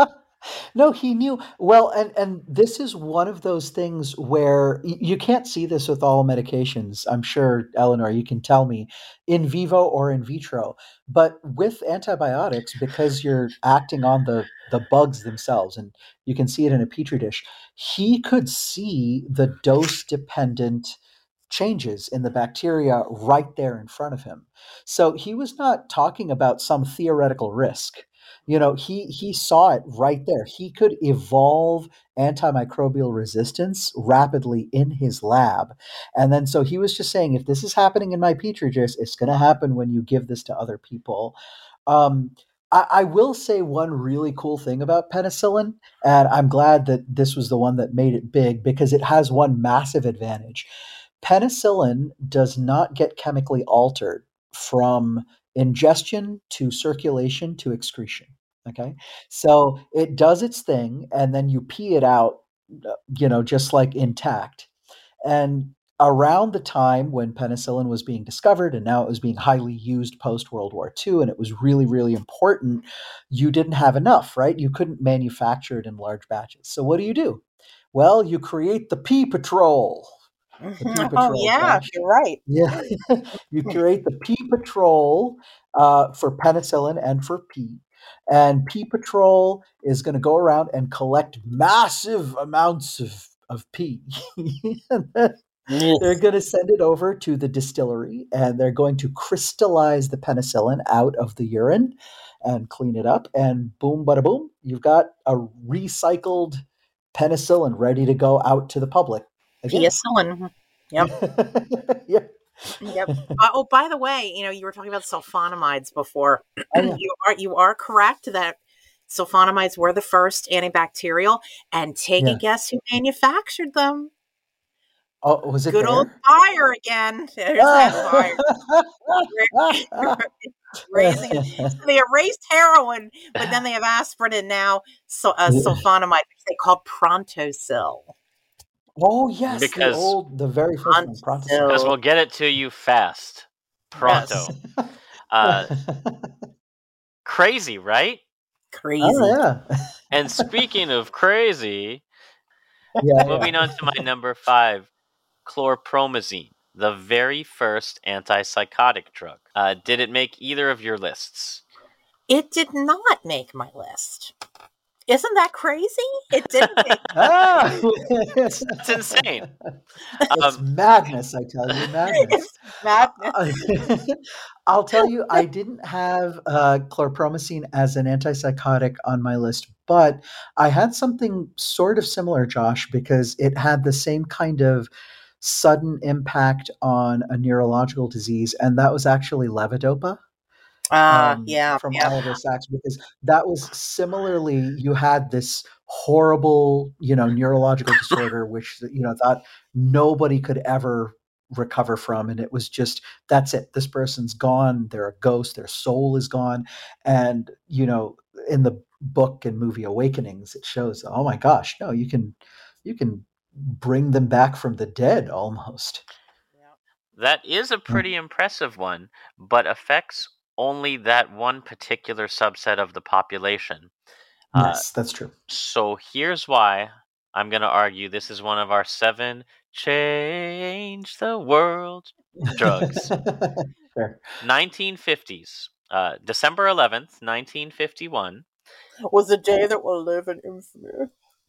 No, he knew well, and and this is one of those things where y- you can't see this with all medications. I'm sure, Eleanor, you can tell me in vivo or in vitro, but with antibiotics, because you're acting on the the bugs themselves, and you can see it in a petri dish. He could see the dose dependent changes in the bacteria right there in front of him. So he was not talking about some theoretical risk. You know, he he saw it right there. He could evolve antimicrobial resistance rapidly in his lab. And then so he was just saying, if this is happening in my petri dish, it's going to happen when you give this to other people. Um, I, I will say one really cool thing about penicillin, and I'm glad that this was the one that made it big because it has one massive advantage. Penicillin does not get chemically altered from ingestion to circulation to excretion. Okay. So it does its thing and then you pee it out, uh, you know, just like intact. And around the time when penicillin was being discovered and now it was being highly used post World War two, and it was really, really important, you didn't have enough, right? You couldn't manufacture it in large batches. So what do you do? Well, you create the pea patrol. The pea
Oh,
patrol,
yeah,
Josh.
you're right.
Yeah. You create the pea patrol uh, for penicillin and for pea. And pea patrol is going to go around and collect massive amounts of, of pea. And then they're going to send it over to the distillery and they're going to crystallize the penicillin out of the urine and clean it up. And boom, bada boom, you've got a recycled penicillin ready to go out to the public again.
Penicillin. Yep.
Yeah.
Yep. Uh, oh, by the way, you know, you were talking about sulfonamides before.
Oh, yeah.
you are you are correct that sulfonamides were the first antibacterial, and take a
Yeah.
guess who manufactured them?
Oh, was it
Good old
Bayer?
Bayer again. There's that Bayer. Raising it. So they erased heroin, but then they have aspirin and now so, uh, sulfonamide, which they call Prontosil.
Oh, yes, the
Because
old, the very first one,
because
Prontosil.
we'll get it to you fast, pronto.
Yes.
Uh, crazy, right?
Crazy.
Oh, yeah.
And speaking of crazy,
Yeah,
moving
yeah.
on to my number five, chlorpromazine, the very first antipsychotic drug. Uh, did it make either of your lists?
It did not make my list. Isn't that crazy? It didn't make
Ah!
It's insane.
It's
Um,
madness, I tell you, madness.
It's madness.
I'll tell you, I didn't have uh, chlorpromazine as an antipsychotic on my list, but I had something sort of similar, Josh, because it had the same kind of sudden impact on a neurological disease, and that was actually levodopa.
Uh,
um,
yeah,
from
yeah.
Oliver Sacks, because that was similarly, you had this horrible, you know, neurological disorder, which, you know, thought nobody could ever recover from. And it was just, that's it. This person's gone. They're a ghost. Their soul is gone. And, you know, in the book and movie Awakenings, it shows, oh my gosh, no, you can, you can bring them back from the dead almost.
that is a pretty impressive one, but affects only that one particular subset of the population. Uh,
Yes, that's true.
so here's why I'm going to argue this is one of our seven change the world drugs.
Sure.
nineteen fifties, uh, December eleventh, nineteen fifty-one.
Was a day that will live in infamy.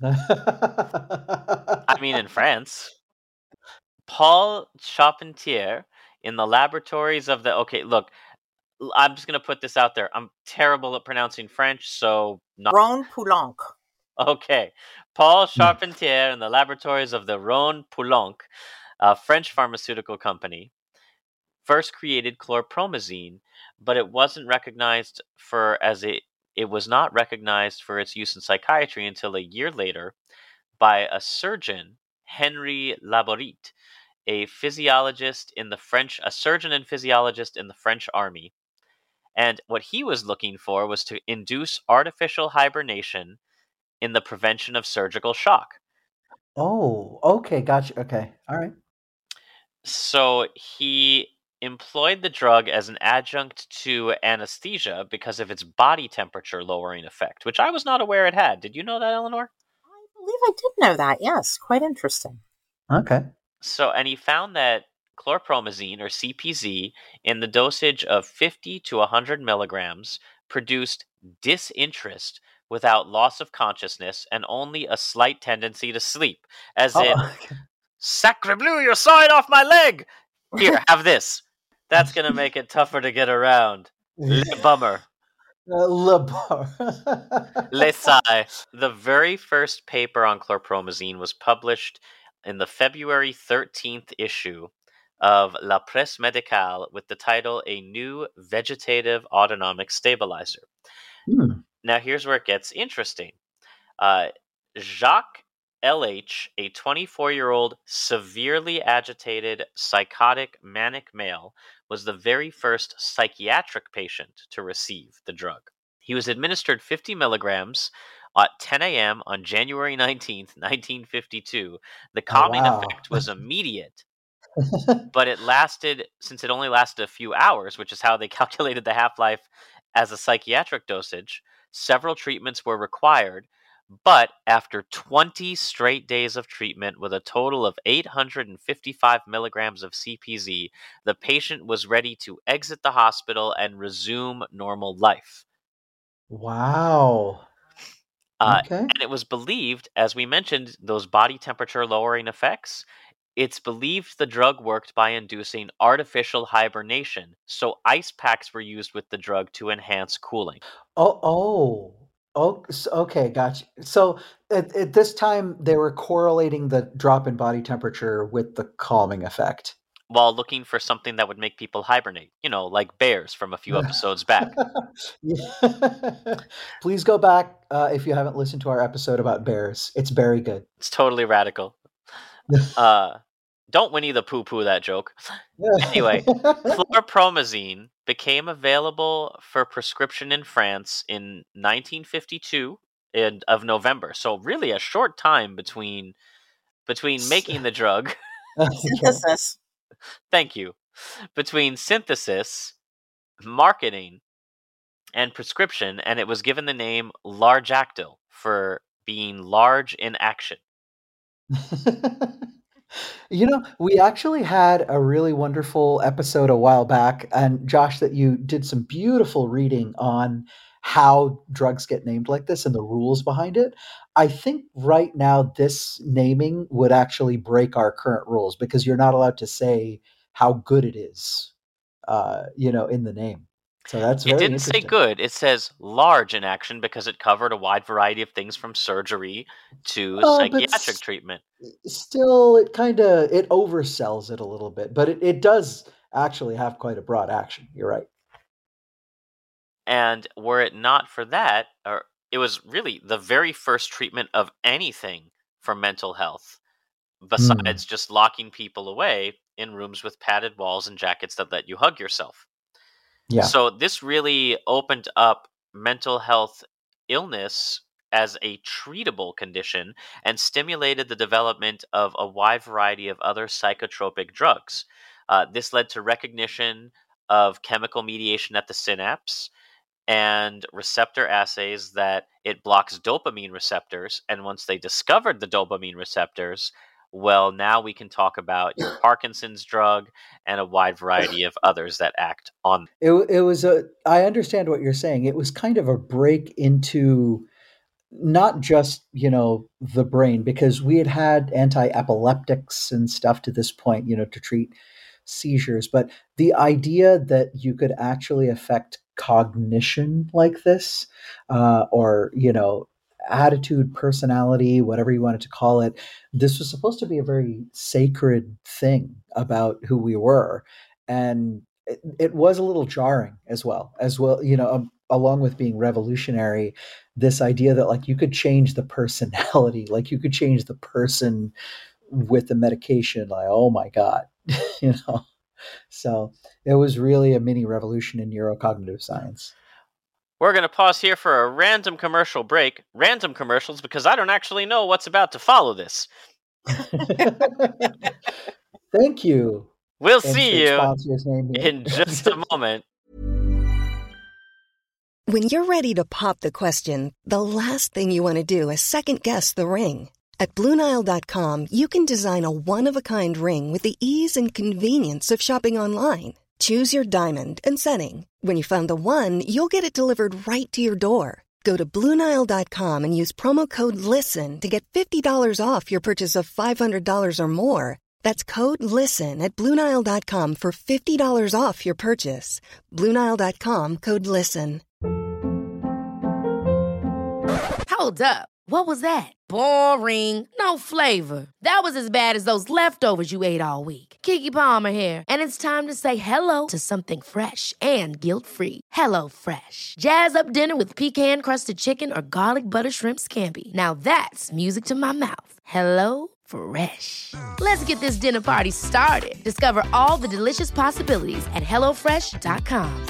I mean, in France. Paul Charpentier in the laboratories of the. Okay, look, l- I'm just going to put this out there. I'm terrible at pronouncing French, so not.
Ron Poulenc.
Okay. Paul Charpentier in the laboratories of the Rhone Poulenc, a French pharmaceutical company, first created chlorpromazine, but it wasn't recognized for as it it was not recognized for its use in psychiatry until a year later by a surgeon, Henri Laborit, a physiologist in the French, a surgeon and physiologist in the French army. And what he was looking for was to induce artificial hibernation in the prevention of surgical shock.
Oh, okay, gotcha. Okay, all right.
So he employed the drug as an adjunct to anesthesia because of its body temperature lowering effect, which I was not aware it had. Did you know that, Eleanor?
I believe I did know that. Yes, quite interesting.
Okay.
So, and he found that chlorpromazine, or C P Z, in the dosage of fifty to one hundred milligrams produced disinterest without loss of consciousness and only a slight tendency to sleep. As in,
Oh, okay.
Sacre bleu, you're sawing off my leg! Here, have this. That's going to make it tougher to get around. Le bummer.
Uh, Le Bar.
Le sigh. The very first paper on chlorpromazine was published in the February thirteenth issue of La Presse Médicale with the title A New Vegetative Autonomic Stabilizer.
Hmm.
Now, here's where it gets interesting. Uh, Jacques L H, a twenty-four-year-old severely agitated, psychotic, manic male, was the very first psychiatric patient to receive the drug. He was administered fifty milligrams at ten a.m. on January nineteenth, nineteen fifty-two. The calming
wow.
effect was immediate, but it lasted, since it only lasted a few hours, which is how they calculated the half-life as a psychiatric dosage, several treatments were required. But after twenty straight days of treatment with a total of eight hundred fifty-five milligrams of C P Z, the patient was ready to exit the hospital and resume normal life.
Wow.
Uh,
Okay.
and it was believed, as we mentioned, those body temperature lowering effects, it's believed the drug worked by inducing artificial hibernation. So ice packs were used with the drug to enhance cooling.
Oh, oh. Oh, s- okay, gotcha. So at, at this time, they were correlating the drop in body temperature with the calming effect.
While looking for something that would make people hibernate, you know, like bears from a few episodes back.
Yeah. Please go back uh, if you haven't listened to our episode about bears. It's very good.
It's totally radical. Uh, don't Winnie the Pooh Pooh that joke. Anyway, chlorpromazine became available for prescription in France in nineteen fifty-two in, of November. So really a short time between between making the drug.
Synthesis.
Thank you. Between synthesis, marketing, and prescription, and it was given the name Largactil for being large in action.
You know, we actually had a really wonderful episode a while back, and Josh, that you did some beautiful reading on how drugs get named like this and the rules behind it. I think right now this naming would actually break our current rules because you're not allowed to say how good it is, uh, you know, in the name. So that's
It
very
didn't say
interesting.
good. It says large in action because it covered a wide variety of things from surgery to
Oh, but
psychiatric
s-
treatment.
still, it kind of it oversells it a little bit, but it, it does actually have quite a broad action. You're right.
And were it not for that, or it was really the very first treatment of anything for mental health,
Hmm.
besides just locking people away in rooms with padded walls and jackets that let you hug yourself.
Yeah.
So this really opened up mental health illness as a treatable condition and stimulated the development of a wide variety of other psychotropic drugs. Uh, this led to recognition of chemical mediation at the synapse and receptor assays that it blocks dopamine receptors. And once they discovered the dopamine receptors, well, now we can talk about your Parkinson's drug and a wide variety of others that act on.
It w- it was a I understand what you're saying. It was kind of a break into not just, you know, the brain, because we had had anti-epileptics and stuff to this point, you know, to treat seizures, but the idea that you could actually affect cognition like this, uh, or, you know, attitude, personality, whatever you wanted to call it, this was supposed to be a very sacred thing about who we were. And it, it was a little jarring as well, as well, you know, um, along with being revolutionary, this idea that like you could change the personality, like you could change the person with the medication, like, oh my God, you know? So it was really a mini revolution in neurocognitive science.
We're going to pause here for a random commercial break. Random commercials because I don't actually know what's about to follow this.
Thank you.
We'll see you
sponsor's name here.
in just a moment.
When you're ready to pop the question, the last thing you want to do is second-guess the ring. At Blue Nile dot com, you can design a one-of-a-kind ring with the ease and convenience of shopping online. Choose your diamond and setting. When you find the one, you'll get it delivered right to your door. Go to Blue Nile dot com and use promo code LISTEN to get fifty dollars off your purchase of five hundred dollars or more. That's code LISTEN at Blue Nile dot com for fifty dollars off your purchase. Blue Nile dot com, code LISTEN.
Hold up. What was that? Boring. No flavor. That was as bad as those leftovers you ate all week. Keke Palmer here, and it's time to say hello to something fresh and guilt-free. Hello Fresh. Jazz up dinner with pecan-crusted chicken or garlic butter shrimp scampi. Now that's music to my mouth. Hello Fresh. Let's get this dinner party started. Discover all the delicious possibilities at hello fresh dot com.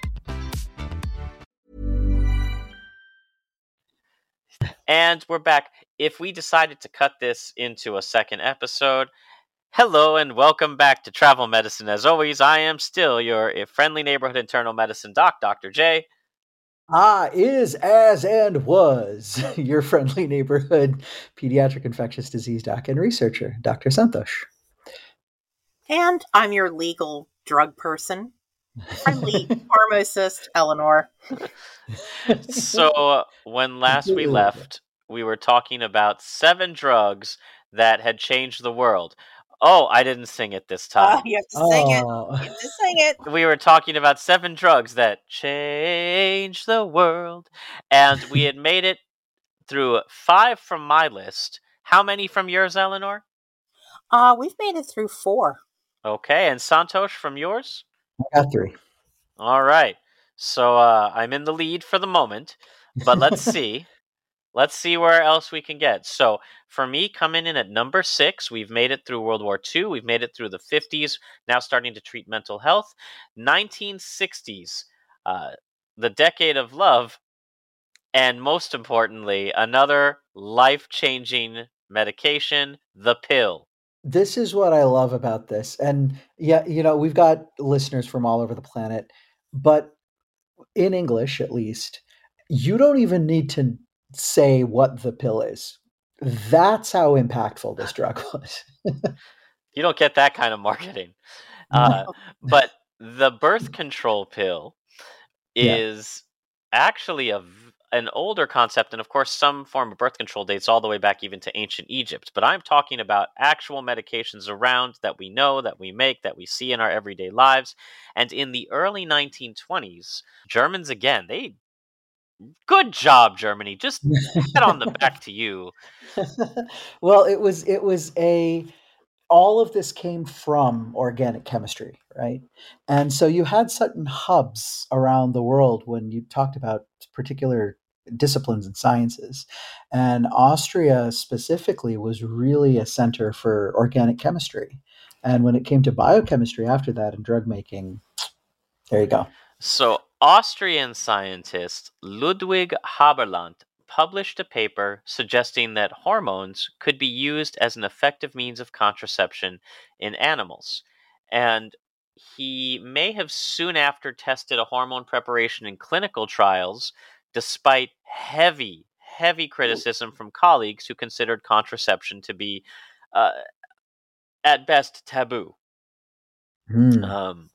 And we're back. If we decided to cut this into a second episode, hello and welcome back to Travel Medicine. As always, I am still your friendly neighborhood internal medicine doc, Doctor J.
Ah, is, as, and was your friendly neighborhood pediatric infectious disease doc and researcher, Doctor Santosh.
And I'm your legal drug person, friendly pharmacist, Eleanor.
So, uh, when last we left, we were talking about seven drugs that had changed the world. Oh, I didn't sing it this time.
Oh, you have to sing
Oh.
it. You have to sing it.
We were talking about seven drugs that changed the world. And we had made it through five from my list. How many from yours, Eleanor?
Uh, we've made it through four.
Okay, and Santosh from yours?
I got three.
All right. So uh, I'm in the lead for the moment, but let's see. Let's see where else we can get. So for me, coming in at number six, we've made it through World War Two. We've made it through the fifties, now starting to treat mental health. nineteen sixties, uh, the decade of love. And most importantly, another life-changing medication, the pill.
This is what I love about this. And yeah, you know, we've got listeners from all over the planet, but in English, at least, you don't even need to say what the pill is. That's how impactful this drug was.
You don't get that kind of marketing. Uh, but the birth control pill is yeah. actually a, an older concept, and of course some form of birth control dates all the way back even to ancient Egypt. But I'm talking about actual medications around that we know, that we make, that we see in our everyday lives. And in the early nineteen twenties, Germans, again, they... Good job, Germany. Just pat on the back to you.
Well, it was it was a all of this came from organic chemistry, right? And so you had certain hubs around the world when you talked about particular disciplines and sciences. And Austria specifically was really a center for organic chemistry. And when it came to biochemistry after that and drug making, there you go.
So Austrian scientist Ludwig Haberlandt published a paper suggesting that hormones could be used as an effective means of contraception in animals. And he may have soon after tested a hormone preparation in clinical trials, despite heavy, heavy criticism from colleagues who considered contraception to be, uh, at best, taboo.
Hmm.
Um,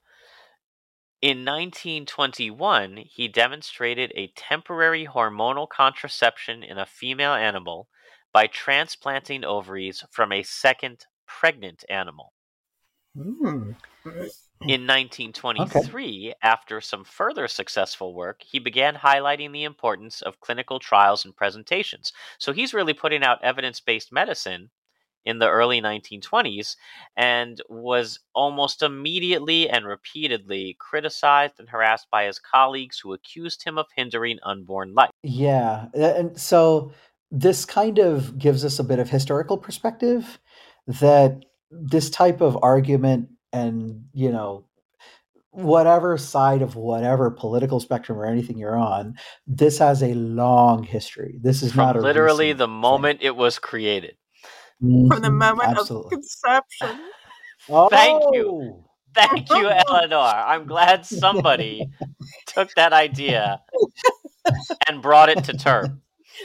In nineteen twenty-one, he demonstrated a temporary hormonal contraception in a female animal by transplanting ovaries from a second pregnant animal.
Mm.
In nineteen twenty-three, okay. after some further successful work, he began highlighting the importance of clinical trials and presentations. So he's really putting out evidence-based medicine in the early nineteen twenties, and was almost immediately and repeatedly criticized and harassed by his colleagues who accused him of hindering unborn life.
Yeah, and so this kind of gives us a bit of historical perspective that this type of argument and, you know, whatever side of whatever political spectrum or anything you're on, this has a long history. This is
From
not a
literally the
thing.
moment it was created.
From the moment
Absolutely.
of conception.
Thank you.
Oh,
Thank you, Eleanor. I'm glad somebody took that idea and brought it to term.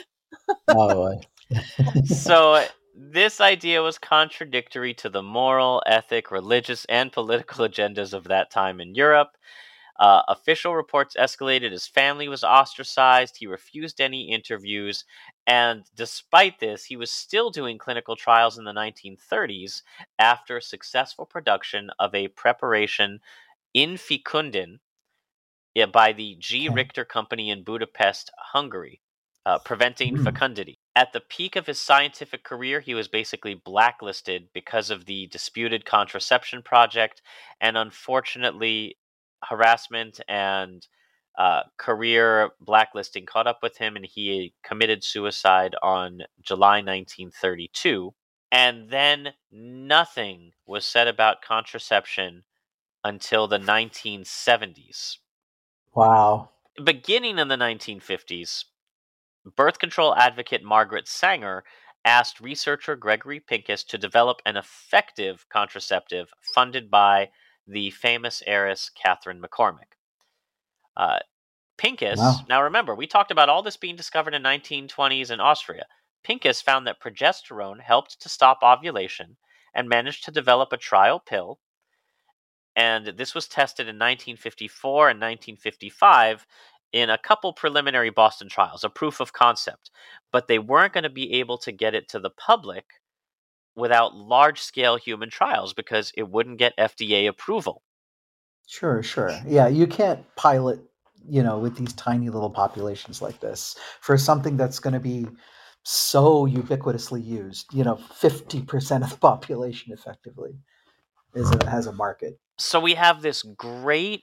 oh,
So this idea was contradictory to the moral, ethic, religious, and political agendas of that time in Europe. Uh, official reports escalated. His family was ostracized. He refused any interviews. And despite this, he was still doing clinical trials in the nineteen thirties after successful production of a preparation in fecundin yeah, by the G.
okay.
Richter Company in Budapest, Hungary, uh, preventing
Hmm.
fecundity. At the peak of his scientific career, he was basically blacklisted because of the disputed contraception project, and unfortunately, harassment and uh, career blacklisting caught up with him, and he committed suicide on July nineteen thirty-two. And then nothing was said about contraception until the nineteen seventies.
Wow.
Beginning in the nineteen fifties, birth control advocate Margaret Sanger asked researcher Gregory Pincus to develop an effective contraceptive funded by the famous heiress Catherine McCormick. Uh, Pincus,
Wow.
now remember, we talked about all this being discovered in nineteen twenties in Austria. Pincus found that progesterone helped to stop ovulation and managed to develop a trial pill. And this was tested in nineteen fifty-four and nineteen fifty-five in a couple preliminary Boston trials, a proof of concept. But they weren't going to be able to get it to the public without large-scale human trials because it wouldn't get F D A approval.
Sure, sure. Yeah, you can't pilot, you know, with these tiny little populations like this for something that's going to be so ubiquitously used. You know, fifty percent of the population effectively is a, has a market.
So we have this great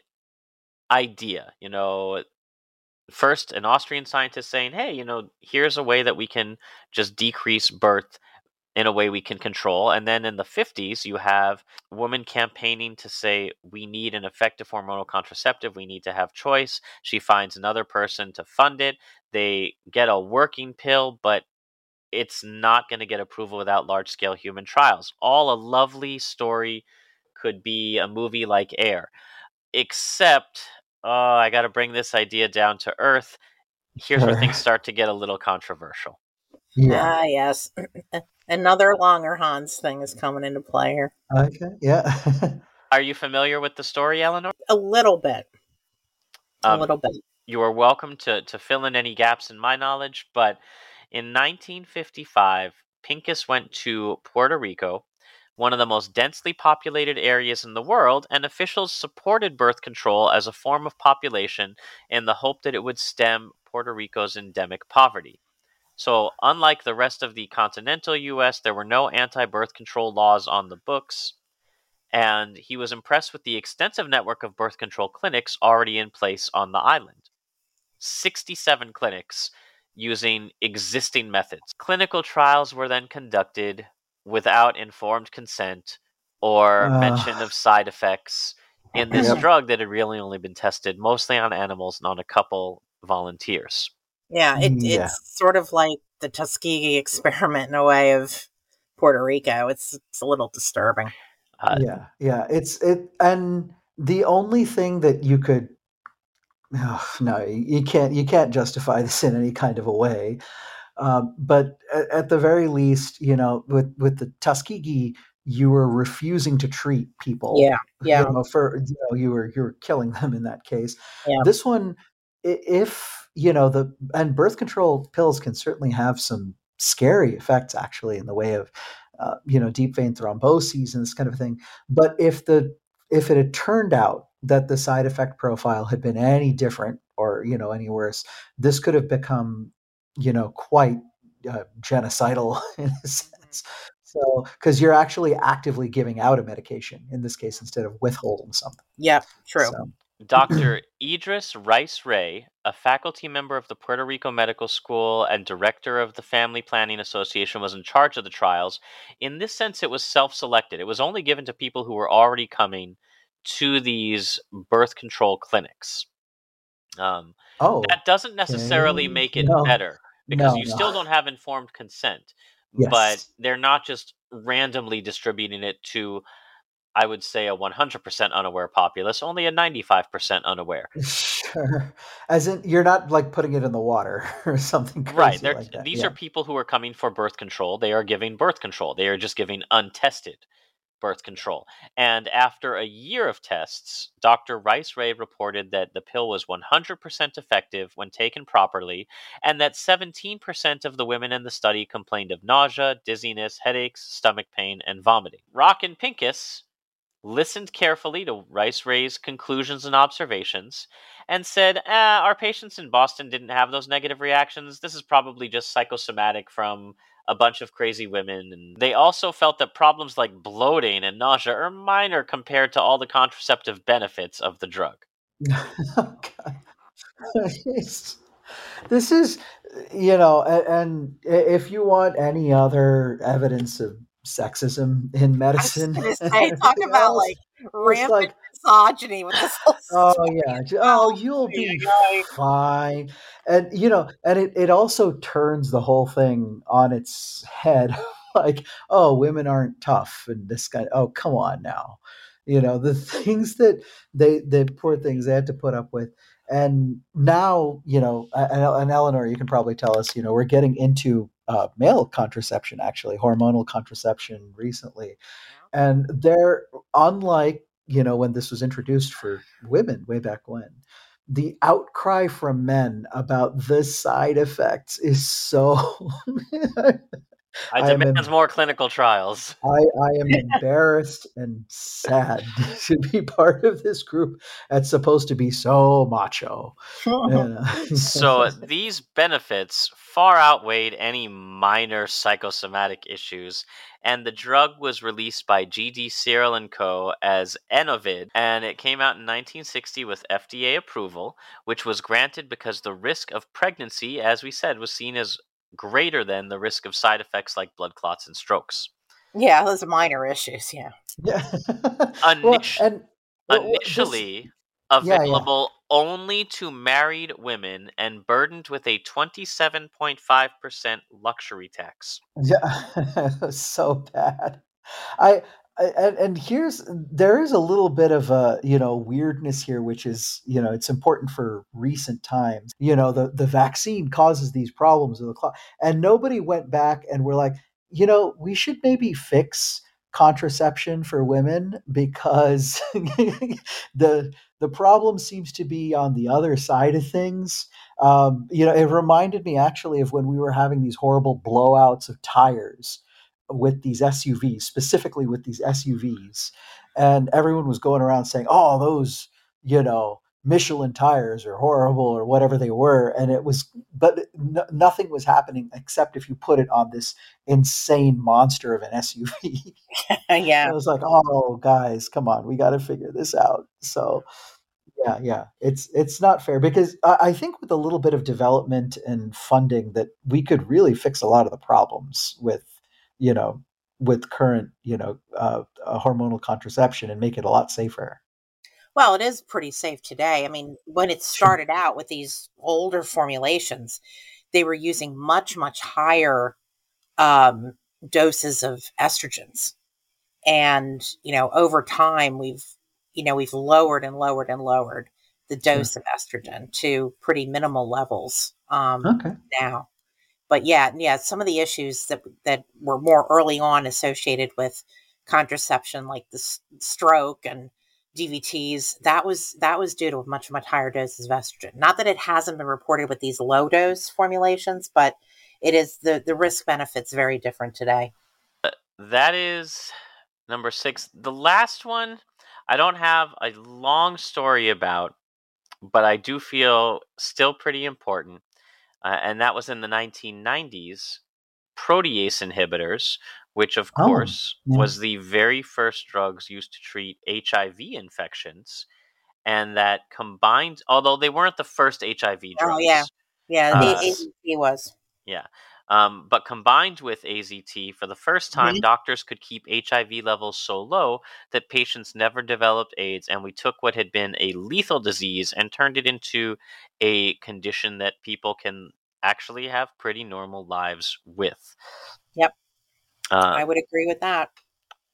idea, you know, first an Austrian scientist saying, hey, you know, here's a way that we can just decrease birth in a way we can control. And then in the fifties, you have women campaigning to say, we need an effective hormonal contraceptive. We need to have choice. She finds another person to fund it. They get a working pill, but it's not going to get approval without large-scale human trials. All a lovely story, could be a movie like Air. Except, oh, I got to bring this idea down to earth. Here's where
Sure.
things start to get a little controversial.
Yeah.
Ah, yes. Another Langerhans thing is coming into play here.
Okay. Yeah.
Are you familiar with the story, Eleanor?
A little bit. A
Um,
little bit.
You are welcome to, to fill in any gaps in my knowledge, but in nineteen fifty-five, Pincus went to Puerto Rico, one of the most densely populated areas in the world, and officials supported birth control as a form of population in the hope that it would stem Puerto Rico's endemic poverty. So, unlike the rest of the continental U S, there were no anti-birth control laws on the books, and he was impressed with the extensive network of birth control clinics already in place on the island. sixty-seven clinics using existing methods. Clinical trials were then conducted without informed consent or
Uh.
mention of side effects in this
Yep.
drug that had really only been tested mostly on animals and on a couple volunteers.
Yeah, it,
Yeah.
it's sort of like the Tuskegee experiment in a way of Puerto Rico. It's it's a little disturbing.
Uh,
Yeah. Yeah. It's it, and the only thing that you could, oh, no, you can't, you can't justify this in any kind of a way. Um, but at, at the very least, you know, with with the Tuskegee, you were refusing to treat people.
Yeah, yeah.
You know, for you know, you were you were killing them in that case.
Yeah.
This one, i- if you know the and birth control pills can certainly have some scary effects, actually, in the way of uh, you know deep vein thromboses and this kind of thing. But if the if it had turned out that the side effect profile had been any different or you know any worse, this could have become you know quite uh, genocidal in a sense. So, because you're actually actively giving out a medication in this case instead of withholding something.
Yep, true.
So,
Doctor Idris Rice Ray, a faculty member of the Puerto Rico Medical School and director of the Family Planning Association, was in charge of the trials. In this sense, it was self-selected. It was only given to people who were already coming to these birth control clinics. Um,
oh,
that doesn't necessarily
okay.
make it
No.
better because
No,
you
no.
still don't have informed consent.
Yes.
But they're not just randomly distributing it to I would say, a one hundred percent unaware populace, only a ninety-five percent unaware.
Sure. As in, you're not like putting it in the water or something
Right.
crazy
They're,
like that.
these
Yeah.
are people who are coming for birth control. They are giving birth control. They are just giving untested birth control. And after a year of tests, Doctor Rice Ray reported that the pill was one hundred percent effective when taken properly, and that seventeen percent of the women in the study complained of nausea, dizziness, headaches, stomach pain, and vomiting. Rock and Pincus listened carefully to Rice Ray's conclusions and observations, and said, eh, our patients in Boston didn't have those negative reactions. This is probably just psychosomatic from a bunch of crazy women. And they also felt that problems like bloating and nausea are minor compared to all the contraceptive benefits of the drug.
God. This is, you know, a- and i- if you want any other evidence of sexism in
I was
medicine,
just gonna say, talk
it
about
almost-
like
it's
rampant
like,
misogyny with this whole
oh
story.
yeah, j- oh,
Oh,
you'll
ay,
be
ay, ay.
fine, and you know, and it, it also turns the whole thing on its head. Like, oh, women aren't tough, and this guy, oh, come on now, you know, the things that they, the poor things they had to put up with. And now, you know, a- and, and Eleanor, you can probably tell us, you know, we're getting into uh, male contraception, actually, hormonal contraception recently. And they're unlike, you know, when this was introduced for women way back when, the outcry from men about the side effects is so.
I
I am
demand
em-
more clinical trials.
I, I am embarrassed and sad to be part of this group that's supposed to be so macho. You know?
So these benefits far outweighed any minor psychosomatic issues, and the drug was released by G D Cyril and Co. as Enovid, and it came out in nineteen sixty with F D A approval, which was granted because the risk of pregnancy, as we said, was seen as greater than the risk of side effects like blood clots and strokes.
Yeah, those are minor issues. Yeah.
Yeah. Well,
Init-
and well, well, this,
initially
yeah, yeah.
available only to married women and burdened with a twenty-seven point five percent luxury tax.
Yeah, so bad. I, I and, and here's there is a little bit of a you know weirdness here, which is you know it's important for recent times. You know the the vaccine causes these problems with the clock, and nobody went back and were like, you know, we should maybe fix contraception for women because the the problem seems to be on the other side of things. Um, you know, it reminded me actually of when we were having these horrible blowouts of tires with these S U Vs, specifically with these S U Vs. And everyone was going around saying, oh, those, you know, Michelin tires are horrible or whatever they were. And it was, but n- nothing was happening except if you put it on this insane monster of an S U V.
Yeah.
I was like, oh, guys, come on, we got to figure this out. So, yeah, yeah, it's it's not fair because I, I think with a little bit of development and funding that we could really fix a lot of the problems with, you know, with current, you know, uh, uh, hormonal contraception and make it a lot safer.
Well, it is pretty safe today. I mean, when it
Sure.
started out with these older formulations, they were using much, much higher um, doses of estrogens. And, you know, over time, we've, you know, we've lowered and lowered and lowered the
Sure.
dose of estrogen to pretty minimal levels um,
Okay.
now. But yeah, yeah, some of the issues that that were more early on associated with contraception, like the s- stroke and D V Ts, that was that was due to much much higher doses of estrogen. Not that it hasn't been reported with these low dose formulations, but it is the the risk benefits very different today.
That is number six. The last one, I don't have a long story about, but I do feel still pretty important. Uh, and that was in the nineteen nineties, protease inhibitors, which of
Oh,
course
yeah.
was the very first drugs used to treat H I V infections, and that combined, although they weren't the first H I V
Oh yeah,
drugs,
yeah, the
uh,
Yes.
A Z T was.
yeah. Um, but combined with A Z T, for the first time,
Mhm.
doctors could keep H I V levels so low that patients never developed AIDS, and we took what had been a lethal disease and turned it into a condition that people can actually have pretty normal lives with.
Yep,
Uh,
I would agree with that.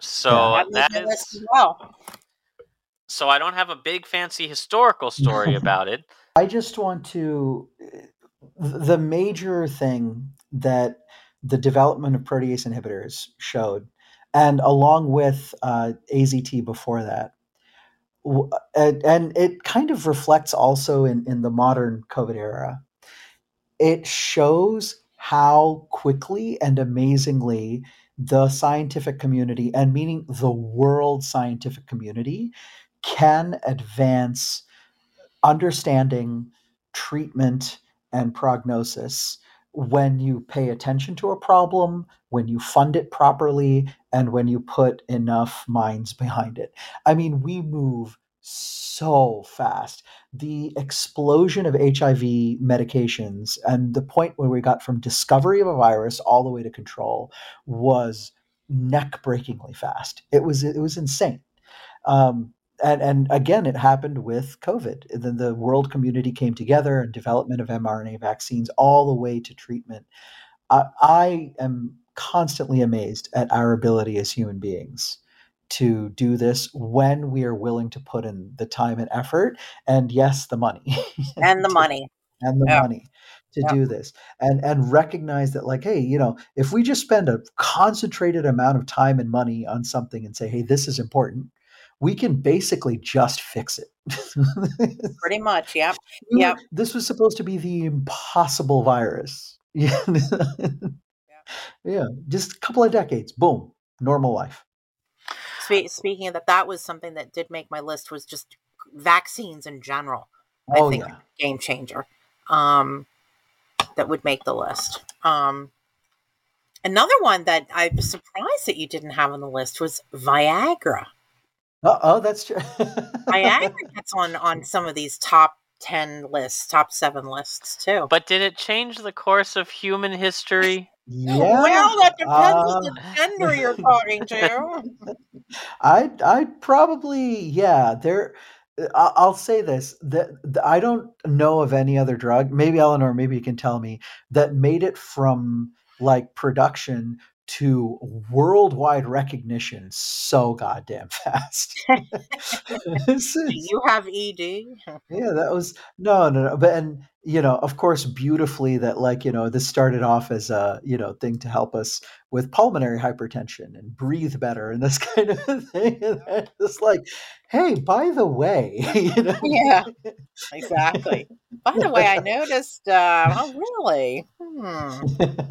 So
That made
that
my list
is.
as well.
So I don't have a big fancy historical story about it.
I just want to. The major thing that the development of protease inhibitors showed, and along with uh, A Z T before that, w- and, and it kind of reflects also in, in the modern COVID era, it shows how quickly and amazingly the scientific community, and meaning the world scientific community, can advance understanding, treatment, and prognosis when you pay attention to a problem, when you fund it properly, and when you put enough minds behind it. I mean, we move so fast. The explosion of H I V medications and the point where we got from discovery of a virus all the way to control was neck-breakingly fast. It was it was insane. Um, and, and again, it happened with COVID. Then the world community came together and development of mRNA vaccines all the way to treatment. I, I am constantly amazed at our ability as human beings to do this when we are willing to put in the time and effort, and yes, the money.
And the
to-
money.
and the
Yeah.
money to
Yeah.
do this, and and recognize that, like, hey, you know, if we just spend a concentrated amount of time and money on something and say, hey, this is important, we can basically just fix it.
Pretty much. Yep.
We were-
Yep.
This was supposed to be the impossible virus. Yeah. Yeah. Just a couple of decades, boom, normal life.
Spe- speaking of that, that was something that did make my list, was just vaccines in general.
Oh,
I think
yeah.
game changer. Um, that would make the list. Um, another one that I was surprised that you didn't have on the list was Viagra.
Uh oh, that's true.
Viagra gets on on some of these top ten lists, top seven lists too.
But did it change the course of human history?
Yeah.
Well, that depends on the
uh,
gender you're talking to.
I I probably, yeah, there I- I'll say this, that that I don't know of any other drug, maybe Eleanor, maybe you can tell me, that made it from like production to worldwide recognition so goddamn fast. This
Do
is-
you have E D?
yeah, that was no, no, no. But and you know, of course, beautifully that, like, you know, this started off as a, you know, thing to help us with pulmonary hypertension and breathe better and this kind of thing. And then it's like, hey, by the way, you know,
Yeah, exactly. By the way, I noticed. Uh, oh, really? Hmm.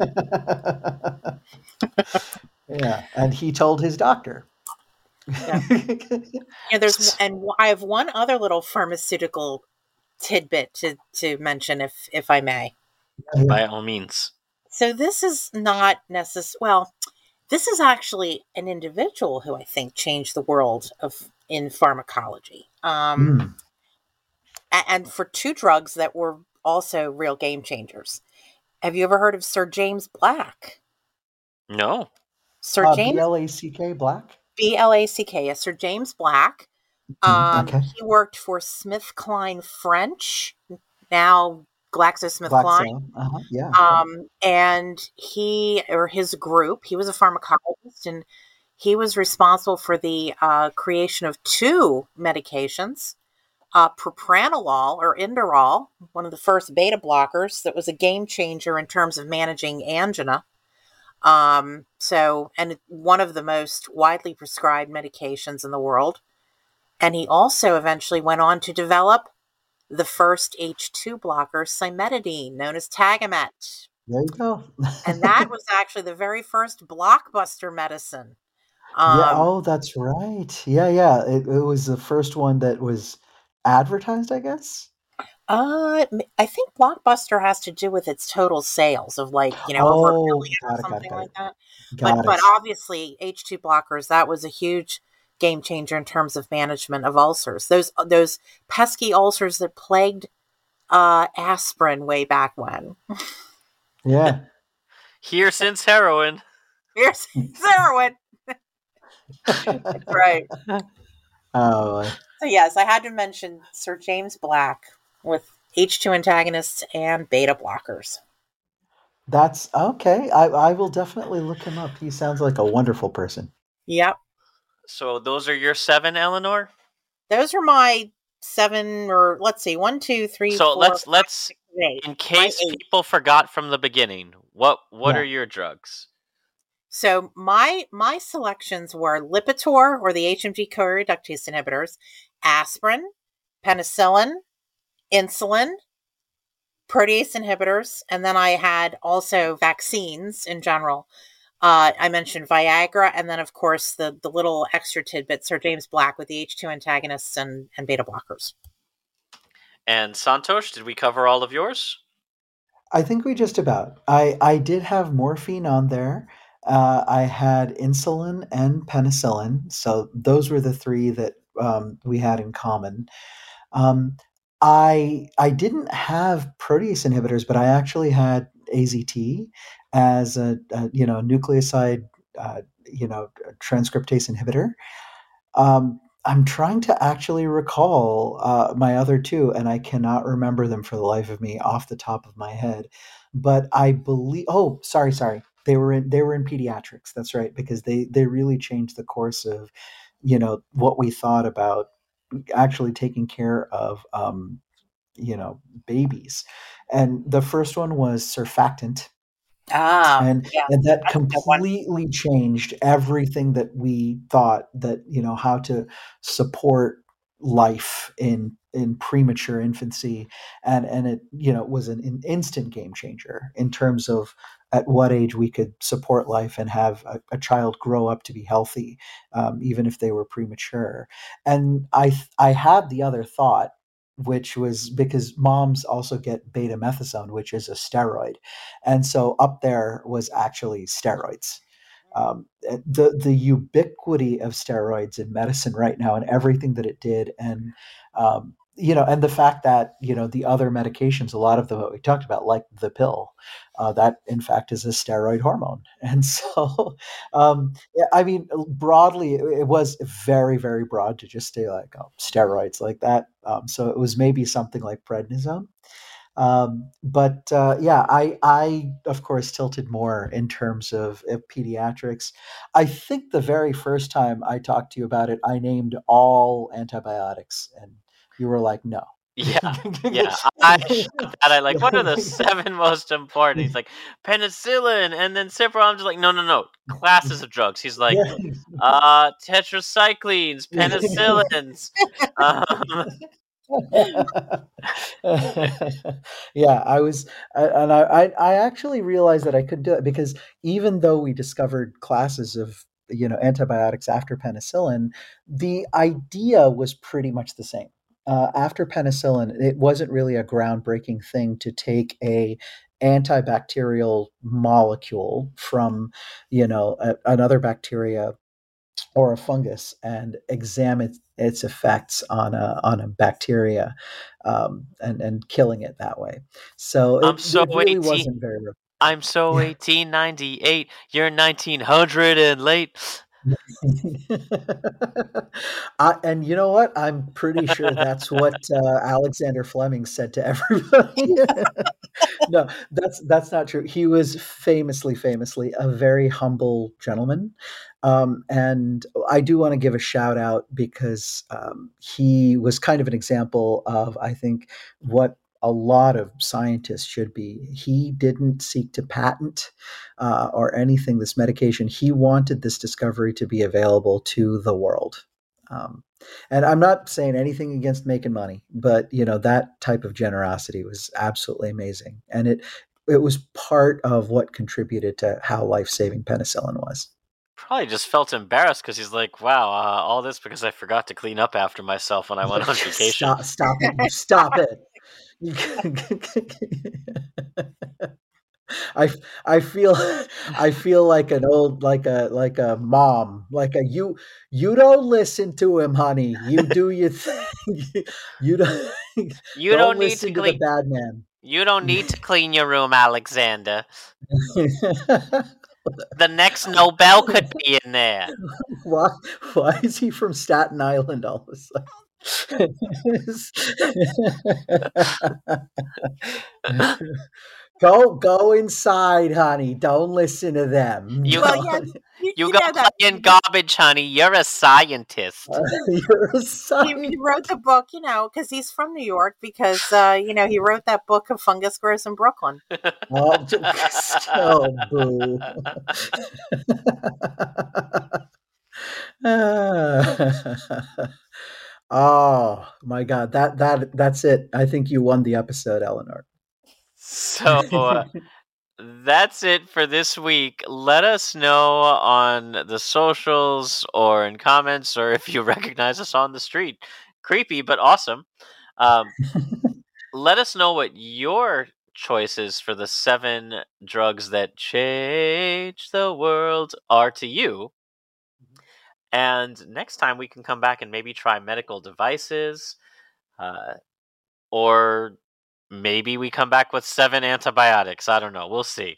yeah, and he told his doctor.
Yeah. Yeah, there's, and I have one other little pharmaceutical tidbit to, to mention, if if I may.
By all means.
So this is not necessary. Well, this is actually an individual who I think changed the world of in pharmacology. Um,
Mm.
a- and for two drugs that were also real game changers. Have you ever heard of Sir James Black?
No.
Sir
Uh,
James
B L A C K, Black.
B L A C K, yes, Sir James Black.
Mhm,
Um,
okay.
He worked for SmithKline French, now GlaxoSmithKline.
Glaxo. Uh-huh, yeah.
Um, and he, or his group, he was a pharmacologist, and he was responsible for the uh, creation of two medications, uh, propranolol or Inderal, one of the first beta blockers that was a game changer in terms of managing angina. Um, so, and one of the most widely prescribed medications in the world. And he also eventually went on to develop the first H two blocker, cimetidine, known as Tagamet.
There you go.
And that was actually the very first blockbuster medicine. Um,
Yeah, oh, that's right. Yeah, yeah. It, it was the first one that was advertised, I guess.
uh, I think blockbuster has to do with its total sales of, like, you know, over a
Oh,
billion or
got it, got it,
something
got
like
it.
that.
Got
But but
it.
obviously H two blockers, that was a huge game changer in terms of management of ulcers. Those those pesky ulcers that plagued uh, aspirin way back when.
Yeah.
Here since heroin.
Here's heroin. That's right.
Oh,
So yes, I had to mention Sir James Black with H two antagonists and beta blockers.
that's okay. I, I will definitely look him up. He sounds like a wonderful person.
Yep.
So those are your seven, Eleanor?
Those are my seven, or let's see, one, two, three,
So
four,
let's
five,
let's
six, eight.
in
My
case
eight.
people forgot from the beginning, what what
Yeah.
are your drugs?
So my my selections were Lipitor, or the H M G co-reductase inhibitors, aspirin, penicillin, insulin, protease inhibitors, and then I had also vaccines in general. Uh, I mentioned Viagra, and then of course the the little extra tidbits are James Black with the H two antagonists and, and beta blockers.
And Santosh, did we cover all of yours?
I think we just about. I I did have morphine on there. Uh, I had insulin and penicillin, so those were the three that um, we had in common. Um, I I didn't have protease inhibitors, but I actually had A Z T as a, a you know nucleoside uh, you know transcriptase inhibitor. Um, I'm trying to actually recall uh, my other two, and I cannot remember them for the life of me off the top of my head. But I believe. Oh, sorry, sorry. They were in they were in pediatrics. That's right, because they they really changed the course of, you know, what we thought about actually taking care of, um, you know, babies. And the first one was surfactant,
Ah,
and
yeah,
and that
that's a good one.
completely changed everything that we thought, that you know how to support life in in premature infancy. And and it you know was an, an instant game changer in terms of at what age we could support life and have a, a child grow up to be healthy, um, even if they were premature. And i th- i had the other thought, which was because moms also get betamethasone, which is a steroid, and so up there was actually steroids. Um, eh, the the ubiquity of steroids in medicine right now, and everything that it did, and um, you know, and the fact that you know the other medications, a lot of them that we talked about, like the pill, uh, that in fact is a steroid hormone, and so um, yeah, I mean, broadly, it, it was very very broad to just say like, oh, steroids like that. Um, so it was maybe something like prednisone. Um, but uh, yeah, I, I of course tilted more in terms of, of pediatrics. I think the very first time I talked to you about it, I named all antibiotics, and you were like, "No."
Yeah, yeah. I shot that. I like, what are the seven most important? He's like, penicillin, and then Cipro. I'm just like, no, no, no. Classes of drugs. He's like, uh, tetracyclines, penicillins. Um,
Yeah, I was, I- and I, I, I actually realized that I could do it because even though we discovered classes of, you know, antibiotics after penicillin, the idea was pretty much the same. Uh, after penicillin, it wasn't really a groundbreaking thing to take a antibacterial molecule from, you know, a, another bacteria or a fungus and examine its effects on a on a bacteria, um, and and killing it that way. So
I'm
it
so
it really
eighteen.
wasn't very.
I'm so
Yeah.
eighteen ninety-eight. You're nineteen hundred and late.
I, and you know what? I'm pretty sure that's what uh, Alexander Fleming said to everybody. No, that's that's not true. He was famously, famously a very humble gentleman, um, and I do want to give a shout out because um, he was kind of an example of, I think, what a lot of scientists should be. He didn't seek to patent uh, or anything this medication. He wanted this discovery to be available to the world. Um, and I'm not saying anything against making money, but you know that type of generosity was absolutely amazing, and it it was part of what contributed to how life-saving penicillin was.
Probably just felt embarrassed because he's like, wow, uh, all this because I forgot to clean up after myself when I went on vacation.
Stop! Stop it! Stop it! I, I feel I feel like an old like a like a mom, like a you you don't listen to him, honey. You do your thing. You don't
You
don't
don't need
listen
to
to the
clean.
bad man.
You don't need to clean your room, Alexander. The next Nobel could be in there.
Why why is he from Staten Island all of a sudden? Go go inside, honey. Don't listen to them.
You,
Well, yeah, you,
you
you
go
know that
play in garbage, honey. You're a scientist.
You're a
he,
scientist.
he wrote the book, you know, because he's from New York. Because uh, you know, he wrote that book of fungus grows in Brooklyn.
Oh, oh, boo. Oh my God, that that that's it. I think you won the episode, Eleanor.
So uh, that's it for this week. Let us know on the socials or in comments, or if you recognize us on the street. Creepy, but awesome. Um, let us know what your choices for the seven drugs that change the world are to you. And next time we can come back and maybe try medical devices, uh, or maybe we come back with seven antibiotics. I don't know. We'll see.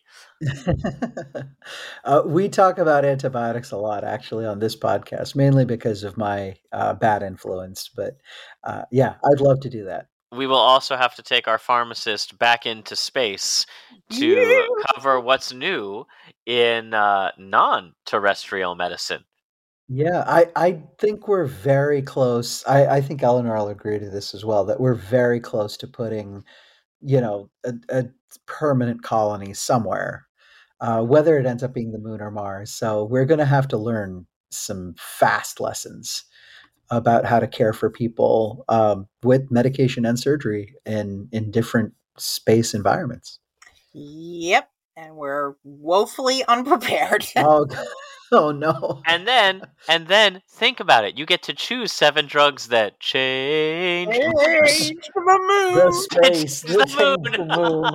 uh, we talk about antibiotics a lot, actually, on this podcast, mainly because of my uh, bad influence. But uh, yeah, I'd love to do that.
We will also have to take our pharmacist back into space to
Yeah.
cover what's new in uh, non-terrestrial medicine.
Yeah, I, I think we're very close. I, I think Eleanor will agree to this as well, that we're very close to putting, you know, a, a permanent colony somewhere, uh, whether it ends up being the moon or Mars. So we're going to have to learn some fast lessons about how to care for people um, with medication and surgery in, in different space environments.
Yep, and we're woefully unprepared.
Oh, oh no.
And then, and then think about it. You get to choose seven drugs that change
Change the moon.
The space,
Change
the,
the
change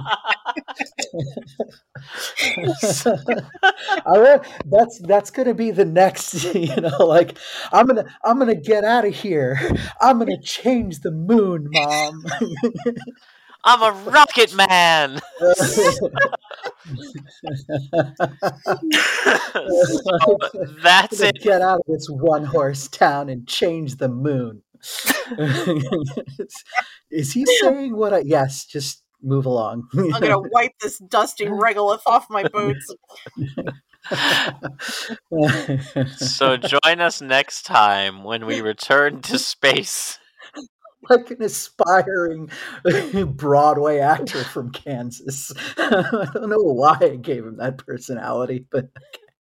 moon.
the moon. I want, that's that's gonna be the next, you know, like I'm gonna I'm gonna get out of here. I'm gonna change the moon, Mom.
I'm a rocket man. So that's it.
Get out of this one horse town and change the moon. Is he saying what I yes, just move along.
I'm gonna wipe this dusting regolith off my boots.
So join us next time when we return to space.
Like an aspiring Broadway actor from Kansas. I don't know why I gave him that personality, but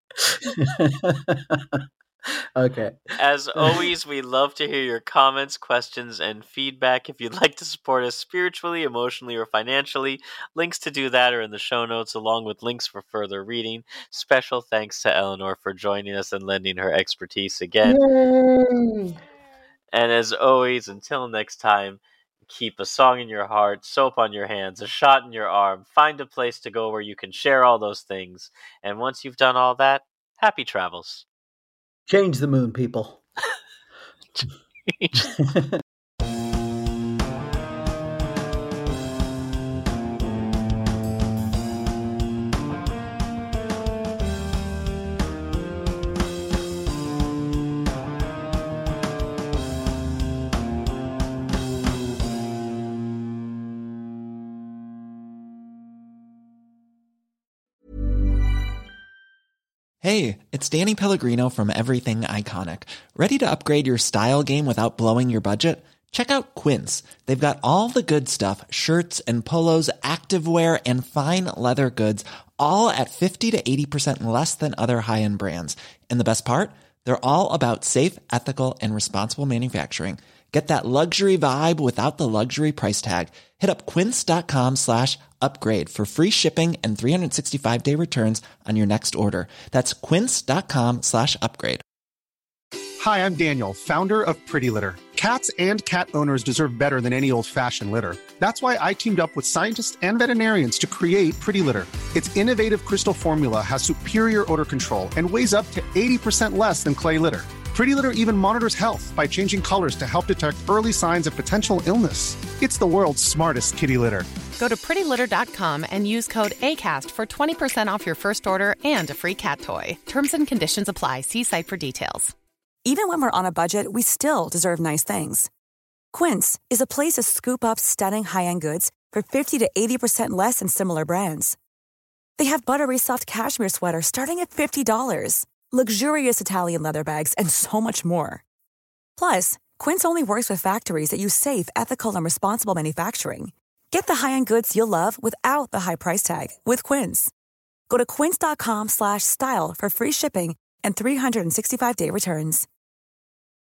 okay.
As always, we love to hear your comments, questions, and feedback. If you'd like to support us spiritually, emotionally, or financially, links to do that are in the show notes, along with links for further reading. Special thanks to Eleanor for joining us and lending her expertise again.
Yay!
And as always, until next time, keep a song in your heart, soap on your hands, a shot in your arm. Find a place to go where you can share all those things. And once you've done all that, happy travels.
Change the moon, people.
Hey, it's Danny Pellegrino from Everything Iconic. Ready to upgrade your style game without blowing your budget? Check out Quince. They've got all the good stuff, shirts and polos, activewear, and fine leather goods, all at fifty to eighty percent less than other high-end brands. And the best part? They're all about safe, ethical, and responsible manufacturing. Get that luxury vibe without the luxury price tag. Hit up quince.com slash upgrade for free shipping and three sixty-five day returns on your next order. That's quince.com slash upgrade.
Hi, I'm Daniel, founder of Pretty Litter. Cats and cat owners deserve better than any old-fashioned litter. That's why I teamed up with scientists and veterinarians to create Pretty Litter. Its innovative crystal formula has superior odor control and weighs up to eighty percent less than clay litter. Pretty Litter even monitors health by changing colors to help detect early signs of potential illness. It's the world's smartest kitty litter.
Go to pretty litter dot com and use code ACAST for twenty percent off your first order and a free cat toy. Terms and conditions apply. See site for details.
Even when we're on a budget, we still deserve nice things. Quince is a place to scoop up stunning high-end goods for fifty to eighty percent less than similar brands. They have buttery soft cashmere sweaters starting at fifty dollars, luxurious Italian leather bags, and so much more. Plus, Quince only works with factories that use safe, ethical, and responsible manufacturing. Get the high-end goods you'll love without the high price tag with Quince. Go to quince.com slash style for free shipping and three sixty-five day returns.